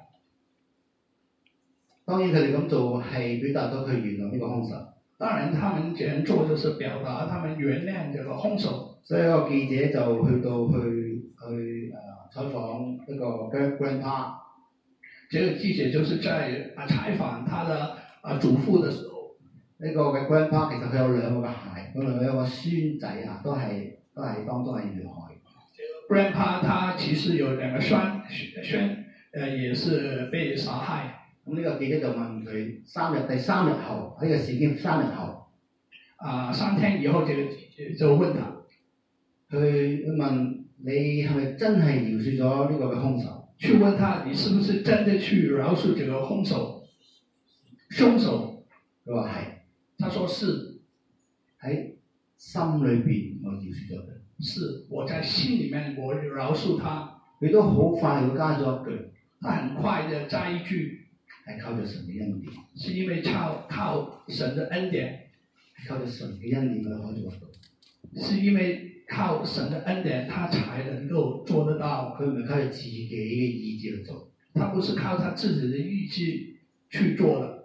當然佢哋咁做係表達咗佢原諒呢個兇手。 當然，他們這樣做就是表達他們原諒這個兇手。 所以個記者就去到去去誒。採訪一個 grandpa， 這個記者就是在啊採訪他的啊祖父的時候， 呢個嘅 grandpa 其實佢有兩個嘅孩，佢兩個孫仔啊，都係都係當中係遇害。 grandpa 他其實有兩個孫孫，誒也是被殺害。 咁呢個記者就問佢三日第三日後呢個事件三日後， 啊三天以後，這個記者就問他， 佢問。你係咪真係饒恕咗呢個嘅兇手？ 去問他，你是不是真的去饒恕這個兇手？兇手， 佢話係。 他說是。 喺心裏邊我饒恕咗佢。 是，我在心裡面我饒恕他。 佢都好快佢加咗一句。 他很快的加一句。 係靠著神嘅恩典。 是因為靠靠神的恩典。 係靠著神嘅恩典佢可以做得到。 是因為。靠神的恩典，他才能夠做得到。 佢唔係靠佢自己嘅意志去做， 他不是靠他自己的意志去做的。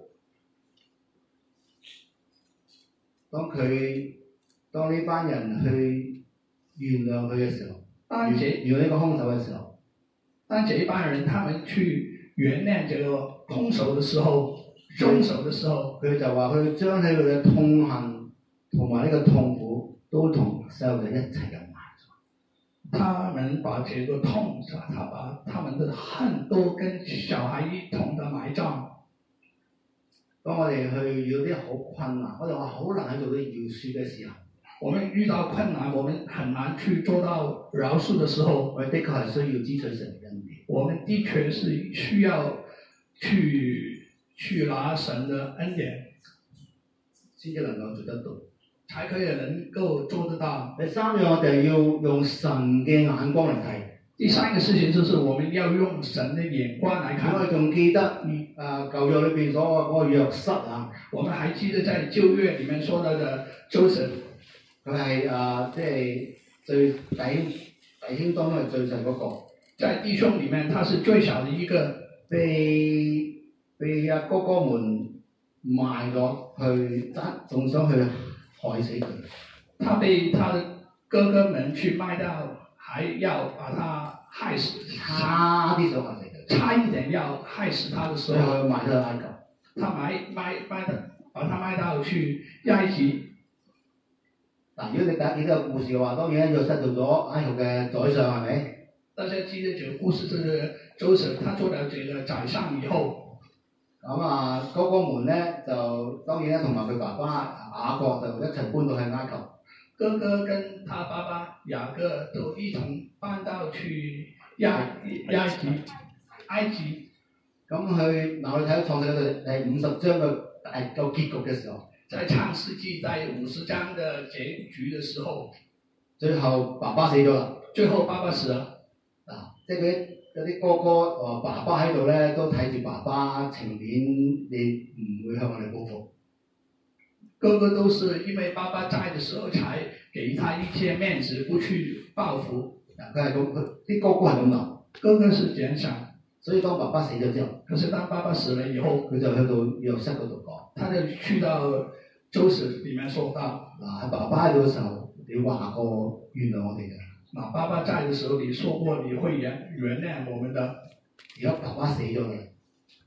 當佢當呢班人去原諒佢嘅時候， 當這原諒呢個兇手嘅時候， 當這一班人他們去原諒這個兇手的時候，兇手的時候，佢就話佢將佢嘅痛恨同埋呢個痛苦。都同細路仔一齊咁埋咗。 他們把這個痛，他把他們的恨都跟小孩一同的埋葬。 當我哋去遇到啲好困難，我哋話好難去做到饒恕嘅時候， 我們遇到困難，我們很難去做到饒恕的時候， 我哋的確係需要支取神嘅恩典。 我們的確是需要去去拿神的恩典， 先至能夠做得到。 才可以能夠做得到。 第三樣，我哋要用神嘅眼光嚟睇。 第三個事情就是我們要用神的眼光來看。 我哋仲記得啊舊約裏邊所講嗰個約瑟啊， 我們還記得在舊約裡面說到的周神， 佢係啊即係最弟弟兄當中係最細嗰個。 在弟兄裡面，他是最小的一個， 被被阿哥哥們賣咗去，仲想去害死佢。 他被他的哥哥們去賣到，還要把他害死， 差啲想害死佢， 差一點要害死他的時候， 所以佢賣咗去埃及。 他買賣賣的，把他賣到去埃及。 嗱，如果你大家記得個故事嘅話，當然約瑟做咗埃及嘅宰相，係咪？ 大家記得這個故事，就是周神他做了這個宰相以後， 咁啊哥哥們咧就當然咧同埋佢爸爸雅各就一齊搬到去埃及。 哥哥跟他爸爸雅各都一同搬到去埃埃及，埃及。 咁佢嗱，我哋睇到創世記第五十章嘅大個結局嘅時候， 在創世記第五十章嘅結局嘅時候， 最後爸爸死咗啦。 最後爸爸死了。 嗱、啊，即係嗰啲有啲哥哥話爸爸喺度咧，都睇住爸爸情面，你唔會向我哋報復。 哥哥都是因為爸爸在的時候，才給他一些面子，不去報復。 佢係咁，佢啲哥哥係咁諗。 哥哥是這樣想。 所以當爸爸死咗之後， 可是當爸爸死了以後， 佢就去到約瑟嗰度講， 他就去到周史裡面說到， 嗱，爸爸喺度嘅時候，你話過原諒我哋嘅。 嗱，爸爸在嘅時候，你說過你會原原諒我們的。 而家爸爸死咗啦，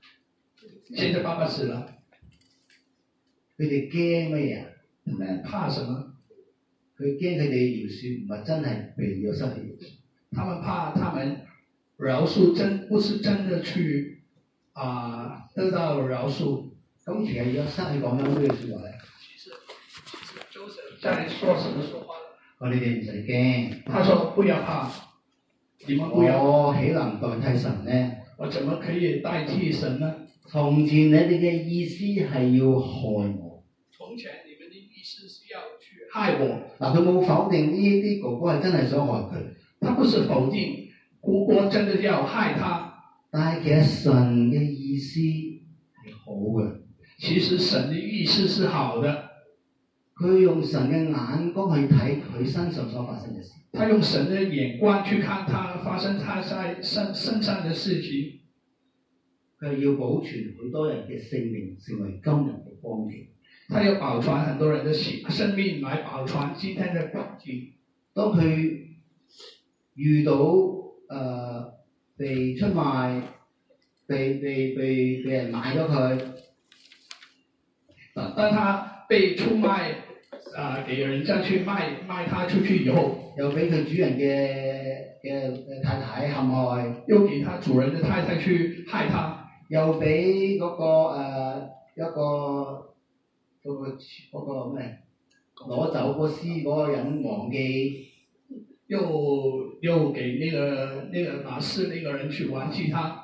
現在爸爸死了， 佢哋驚乜嘢啊？ 他們怕什麼？ 佢驚佢哋饒恕唔係真係被咗失去饒恕。 他們怕他們饒恕真不是真的去啊、得到饒恕。 咁其實約瑟係講緊咩説話咧？ 其實其實周神在說什麼說話？ 我哋哋唔使驚。 他說不要怕，你們不要。 我豈能代替神呢？ 我怎麼可以代替神呢？ 從前你哋嘅意思係要害我。 從前你們的意思是要去害我。 嗱，佢冇否定呢啲哥哥係真係想害佢。 他不是否定哥哥真的要害他， 但係其實神嘅意思係好嘅。 其實神的意思是好的。 佢用神嘅眼光去睇佢身上所發生嘅事。 他用神的眼光去看他發生他在身身上的事情。 佢要保存好多人嘅性命，成為今日嘅光景。 他要保存很多人的生命來保存今天的光景。 當佢遇到誒、呃、被出賣、被被被被人買咗佢， 當當他被出賣，啊、呃，給人家去賣賣他出去以後， 又俾佢主人嘅嘅太太陷害， 又給他主人的太太去害他， 又俾嗰、那個誒、呃、一個嗰、那個嗰、那個咩攞走個屍嗰個人忘記。 又又給那個那個拿屍那個人去忘記他。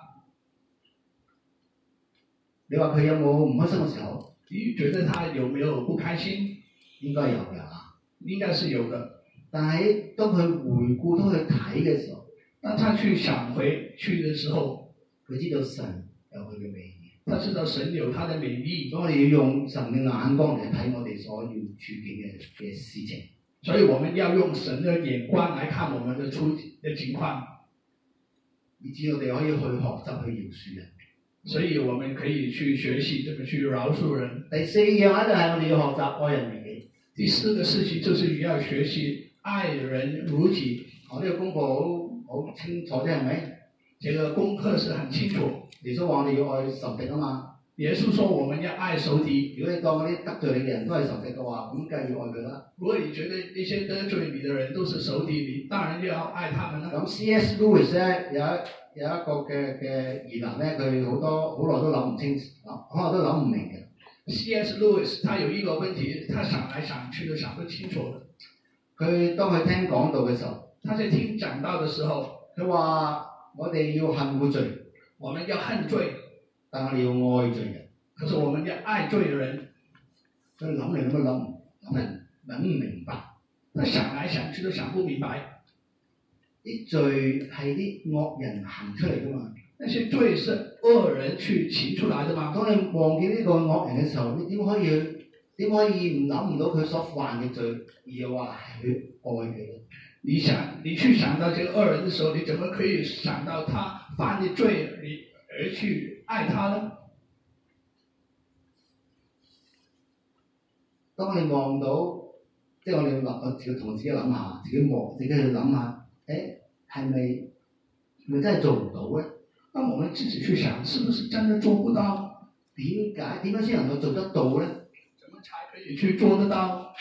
你話佢有冇唔開心嘅時候？ 你覺得他有沒有不開心？ 應該有㗎。 應該是有的。 但係當佢回顧當佢睇嘅時候， 當他去想回去嘅時候， 佢知道神有佢嘅美意。 他知道神有他的美意。 所以我哋要用神嘅眼光嚟睇我哋所要處境嘅嘅事情。 所以我們要用神的眼光來看我們的處的情況， 以至我哋可以去學習去饒恕人。 所以我們可以去學習這個去饒恕人。 第四樣咧就係我哋要學習愛人如己。 第四個事情就是要學習愛人如己。 我呢個功課好好清楚啫，係咪？ 這個功課是很清楚。 耶穌話我哋要愛仇敵啊嘛。 耶穌說我們要愛仇敵。 如果你當嗰啲得罪你嘅人都係仇敵嘅話，咁梗係要愛佢啦。 如果你覺得那些得罪你的人都是仇敵，你當然要愛他們啦。 咁 C S Lewis 咧有一有一個嘅嘅疑難咧，佢好多好耐都諗唔清，可能都諗唔明嘅。 C S Lewis 他有一個問題，他想來想去都想不清楚的。 佢當佢聽講道嘅時候， 他在聽講道嘅時候， 佢話我哋要恨惡罪， 我們要恨罪， 但我哋要愛罪人。 可是我們要愛罪的人。 佢諗嚟諗去諗唔諗唔明白， 他想來想去都想不明白。 啲罪係啲惡人行出嚟噶嘛？ 那些罪是惡人去行出來的嘛？ 當你望見呢個惡人嘅時候，你點可以點可以唔諗唔到佢所犯嘅罪，而又話係去愛佢咧？ 你想你去想到這個惡人的時候，你怎麼可以想到他犯的罪，你而去愛他呢？ 當你望到，即係我哋諗，我自己同自己諗下，自己望，自己去諗下，誒係咪係咪真係做唔到咧？ 那我們自己去想，是不是真的做不到？ 點解點樣先能夠做得到咧？ 怎麼才可以去做得到？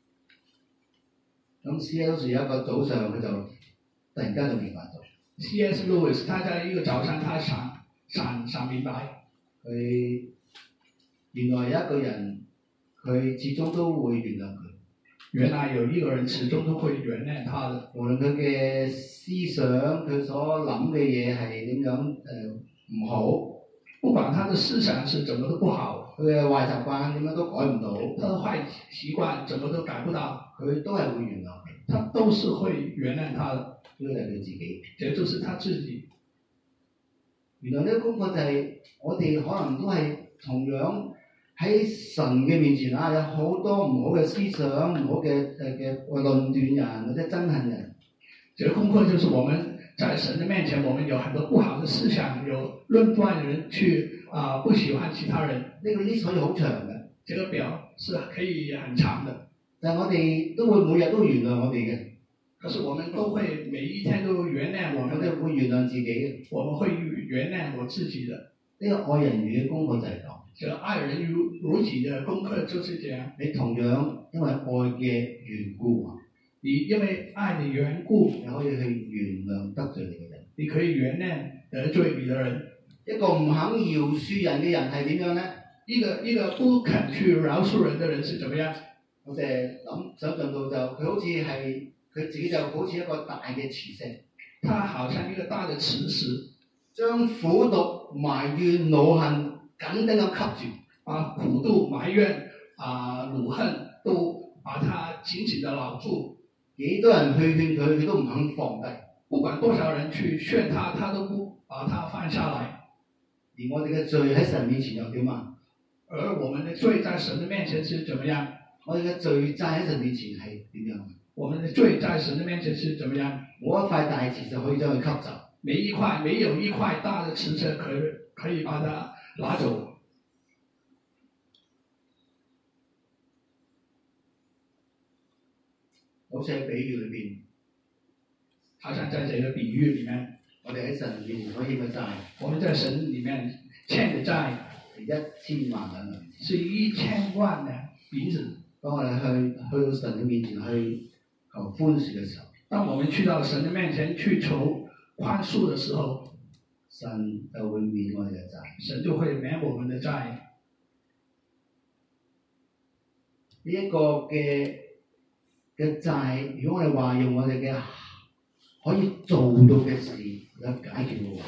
咁 C S 有一個早上，佢就突然間就明白咗。 C S Lewis 他在一個早上，他想想想明白， 佢原來有一個人，佢始終都會原諒佢。 原來有一個人始終都會原諒他的， 無論佢嘅思想，佢所諗嘅嘢係點樣誒唔好， 不管他的思想是怎麼都不好， 佢嘅壞習慣點樣都改唔到， 他的壞習慣怎麼都改不到， 佢都係會原諒佢， 他都是會原諒他的。 呢個係佢自己， 這就是他自己。 原來呢個功課就係我哋可能都係同樣喺神嘅面前啊，有好多唔好嘅思想、唔好嘅誒嘅論斷人或者憎恨人。 這個功課就是我們在神的面前，我們有很多不好的思想，有論斷人去啊、呃、不喜歡其他人。 呢個 list 可以好長嘅， 這個表是可以很長的。 但係我哋都會每日都原諒我哋嘅。 可是我們都會每一天都原諒我們的， 我哋會原諒自己嘅。 我們會原諒我自己的。 呢個愛人如嘅功課就係咁。 這愛人如如己的功課就是這樣。 你同樣因為愛嘅緣故啊， 你因為愛的緣故， 你可以去原諒得罪你嘅人。 你可以原諒得罪你的人。 一個唔肯饒恕人嘅人係點樣咧？ 一個一個不肯去饒恕人的人是怎麼樣？ 我哋諗想像到就佢好似係佢自己就好似一個大嘅磁石， 他好像一個大的磁石， 將苦毒、埋怨、惱恨緊緊咁吸住， 把苦毒、埋怨、啊、呃、惱恨都把它緊緊地牢住。 幾多人去勸佢，佢都唔肯放低。 不管多少人去勸他，他都不把它放下來。 而我哋嘅罪喺神面前又點啊？ 而我們的罪在神的面前是怎麼樣？ 我哋嘅罪債喺神面前係點樣？ 我們的罪在神的面前是怎麼樣？ 冇一塊大磁石可以將佢吸走。 沒一塊，沒有一塊大的磁石可以可以把它拿走。 好似喺比喻裏邊， 好像在這個比喻裏面， 我哋喺神面前所欠嘅債， 我們在神裏面欠的債係一千萬兩銀子， 是一千萬的銀子。 當我哋去去到神嘅面前去求寬恕嘅時候， 當我們去到神的面前去求寬恕的時候， 神就會免我哋嘅債。 神就會免我們的債。 呢一個嘅嘅債，如果我哋話用我哋嘅可以做到嘅事嚟解決嘅話，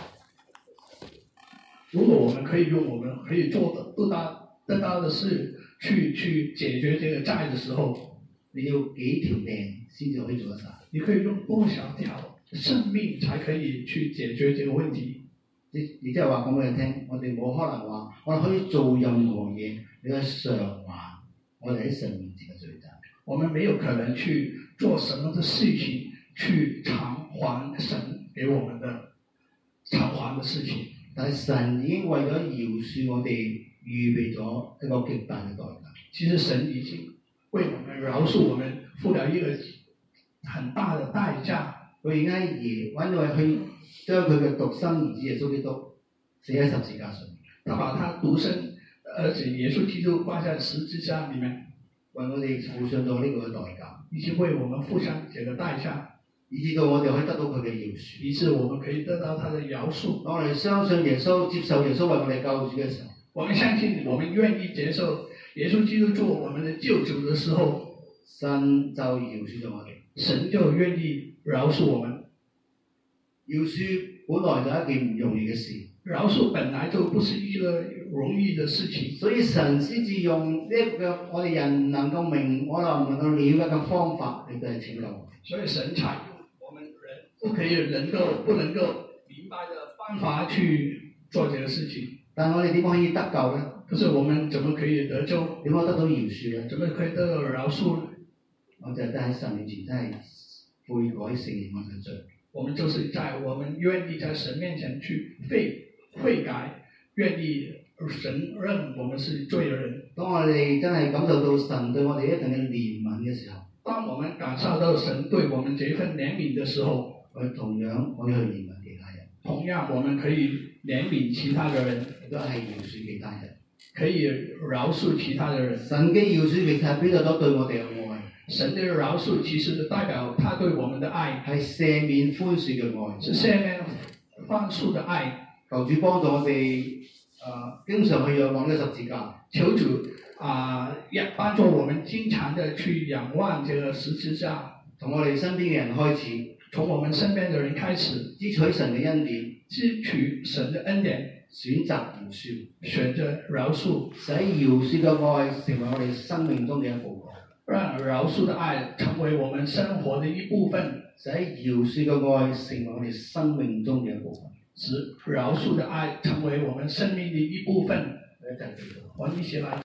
如果我們可以用我們可以做得得到得到的事去去解決這個債的時候， 你要幾條命先至可以做得晒？ 你可以用多少條生命才可以去解決這個問題？ 你你即係話講俾你聽，我哋冇可能話我哋可以做任何嘢，你去償還我哋喺神面前嘅罪債。 我們沒有可能去做什麼的事情去償還神給我們的償還的事情。 但係神已經為咗饒恕我哋預備咗一個極大嘅代價。 其實神已經為我們饒恕我們付了一個很大的代價。 佢而家耶揾到去將佢嘅獨生兒子耶穌基督死喺十字架上面， 他把他獨生兒子耶穌基督掛在十字架裏面， 為我哋付上咗呢個代價， 已經為我們付上這個代價， 以至到我哋可以得到佢嘅饒恕， 以致我們可以得到他的饒恕。 當我哋相信耶穌、接受耶穌為我哋救主嘅時候， 我們相信，我們願意接受耶穌基督做我們的救主的時候， 神就饒恕咗我哋。 神就願意饒恕我們。 饒恕本來就係一件唔容易嘅事， 饒恕本來就不是一個容易的事情， 所以神先至用呢一個我哋人能夠明、我能唔能夠了解嘅方法嚟到拯救我哋。 所以神才用我們人不可以能夠不能夠明白的方法去做這個事情。 但我哋點可以得救咧？ 可是我們怎麼可以得救？ 點可以得到饒恕咧？ 怎麼可以得到饒恕呢？ 我就係得喺神面前真係悔改承認我哋嘅罪。 我們就是在我們願意在神面前去悔悔改，願意神認我們是罪人。 當我哋真係感受到神對我哋一定嘅憐憫嘅時候， 當我們感受到神對我們這份憐憫的時候， 我哋同樣可以去憐憫其他人。 同樣我們可以憐憫其他的人， 亦都係饒恕其他人， 可以饒恕其他的人。 神嘅饒恕其實係表達咗對我哋嘅愛。 神的饒恕其實代表他對我們的愛， 係赦免寬恕嘅愛， 是赦免寬恕的愛。 求主幫助我哋，誒、呃，經常去仰望呢個十字架。 求主啊，也、呃、幫助我們經常的去仰望這個十字架， 從我哋身邊嘅人開始， 從我們身邊的人開始， 支取神嘅恩典， 支取神的恩典， 選擇饒恕， 選擇饒恕， 使饒恕嘅愛成為我哋生命中嘅一部分。 讓饒恕的愛成為我們生活的一部分， 使饒恕嘅愛成為我哋生命中嘅一部分， 使饒恕的愛成為我們生命的一部分。 一齊祈禱， 我們一起來。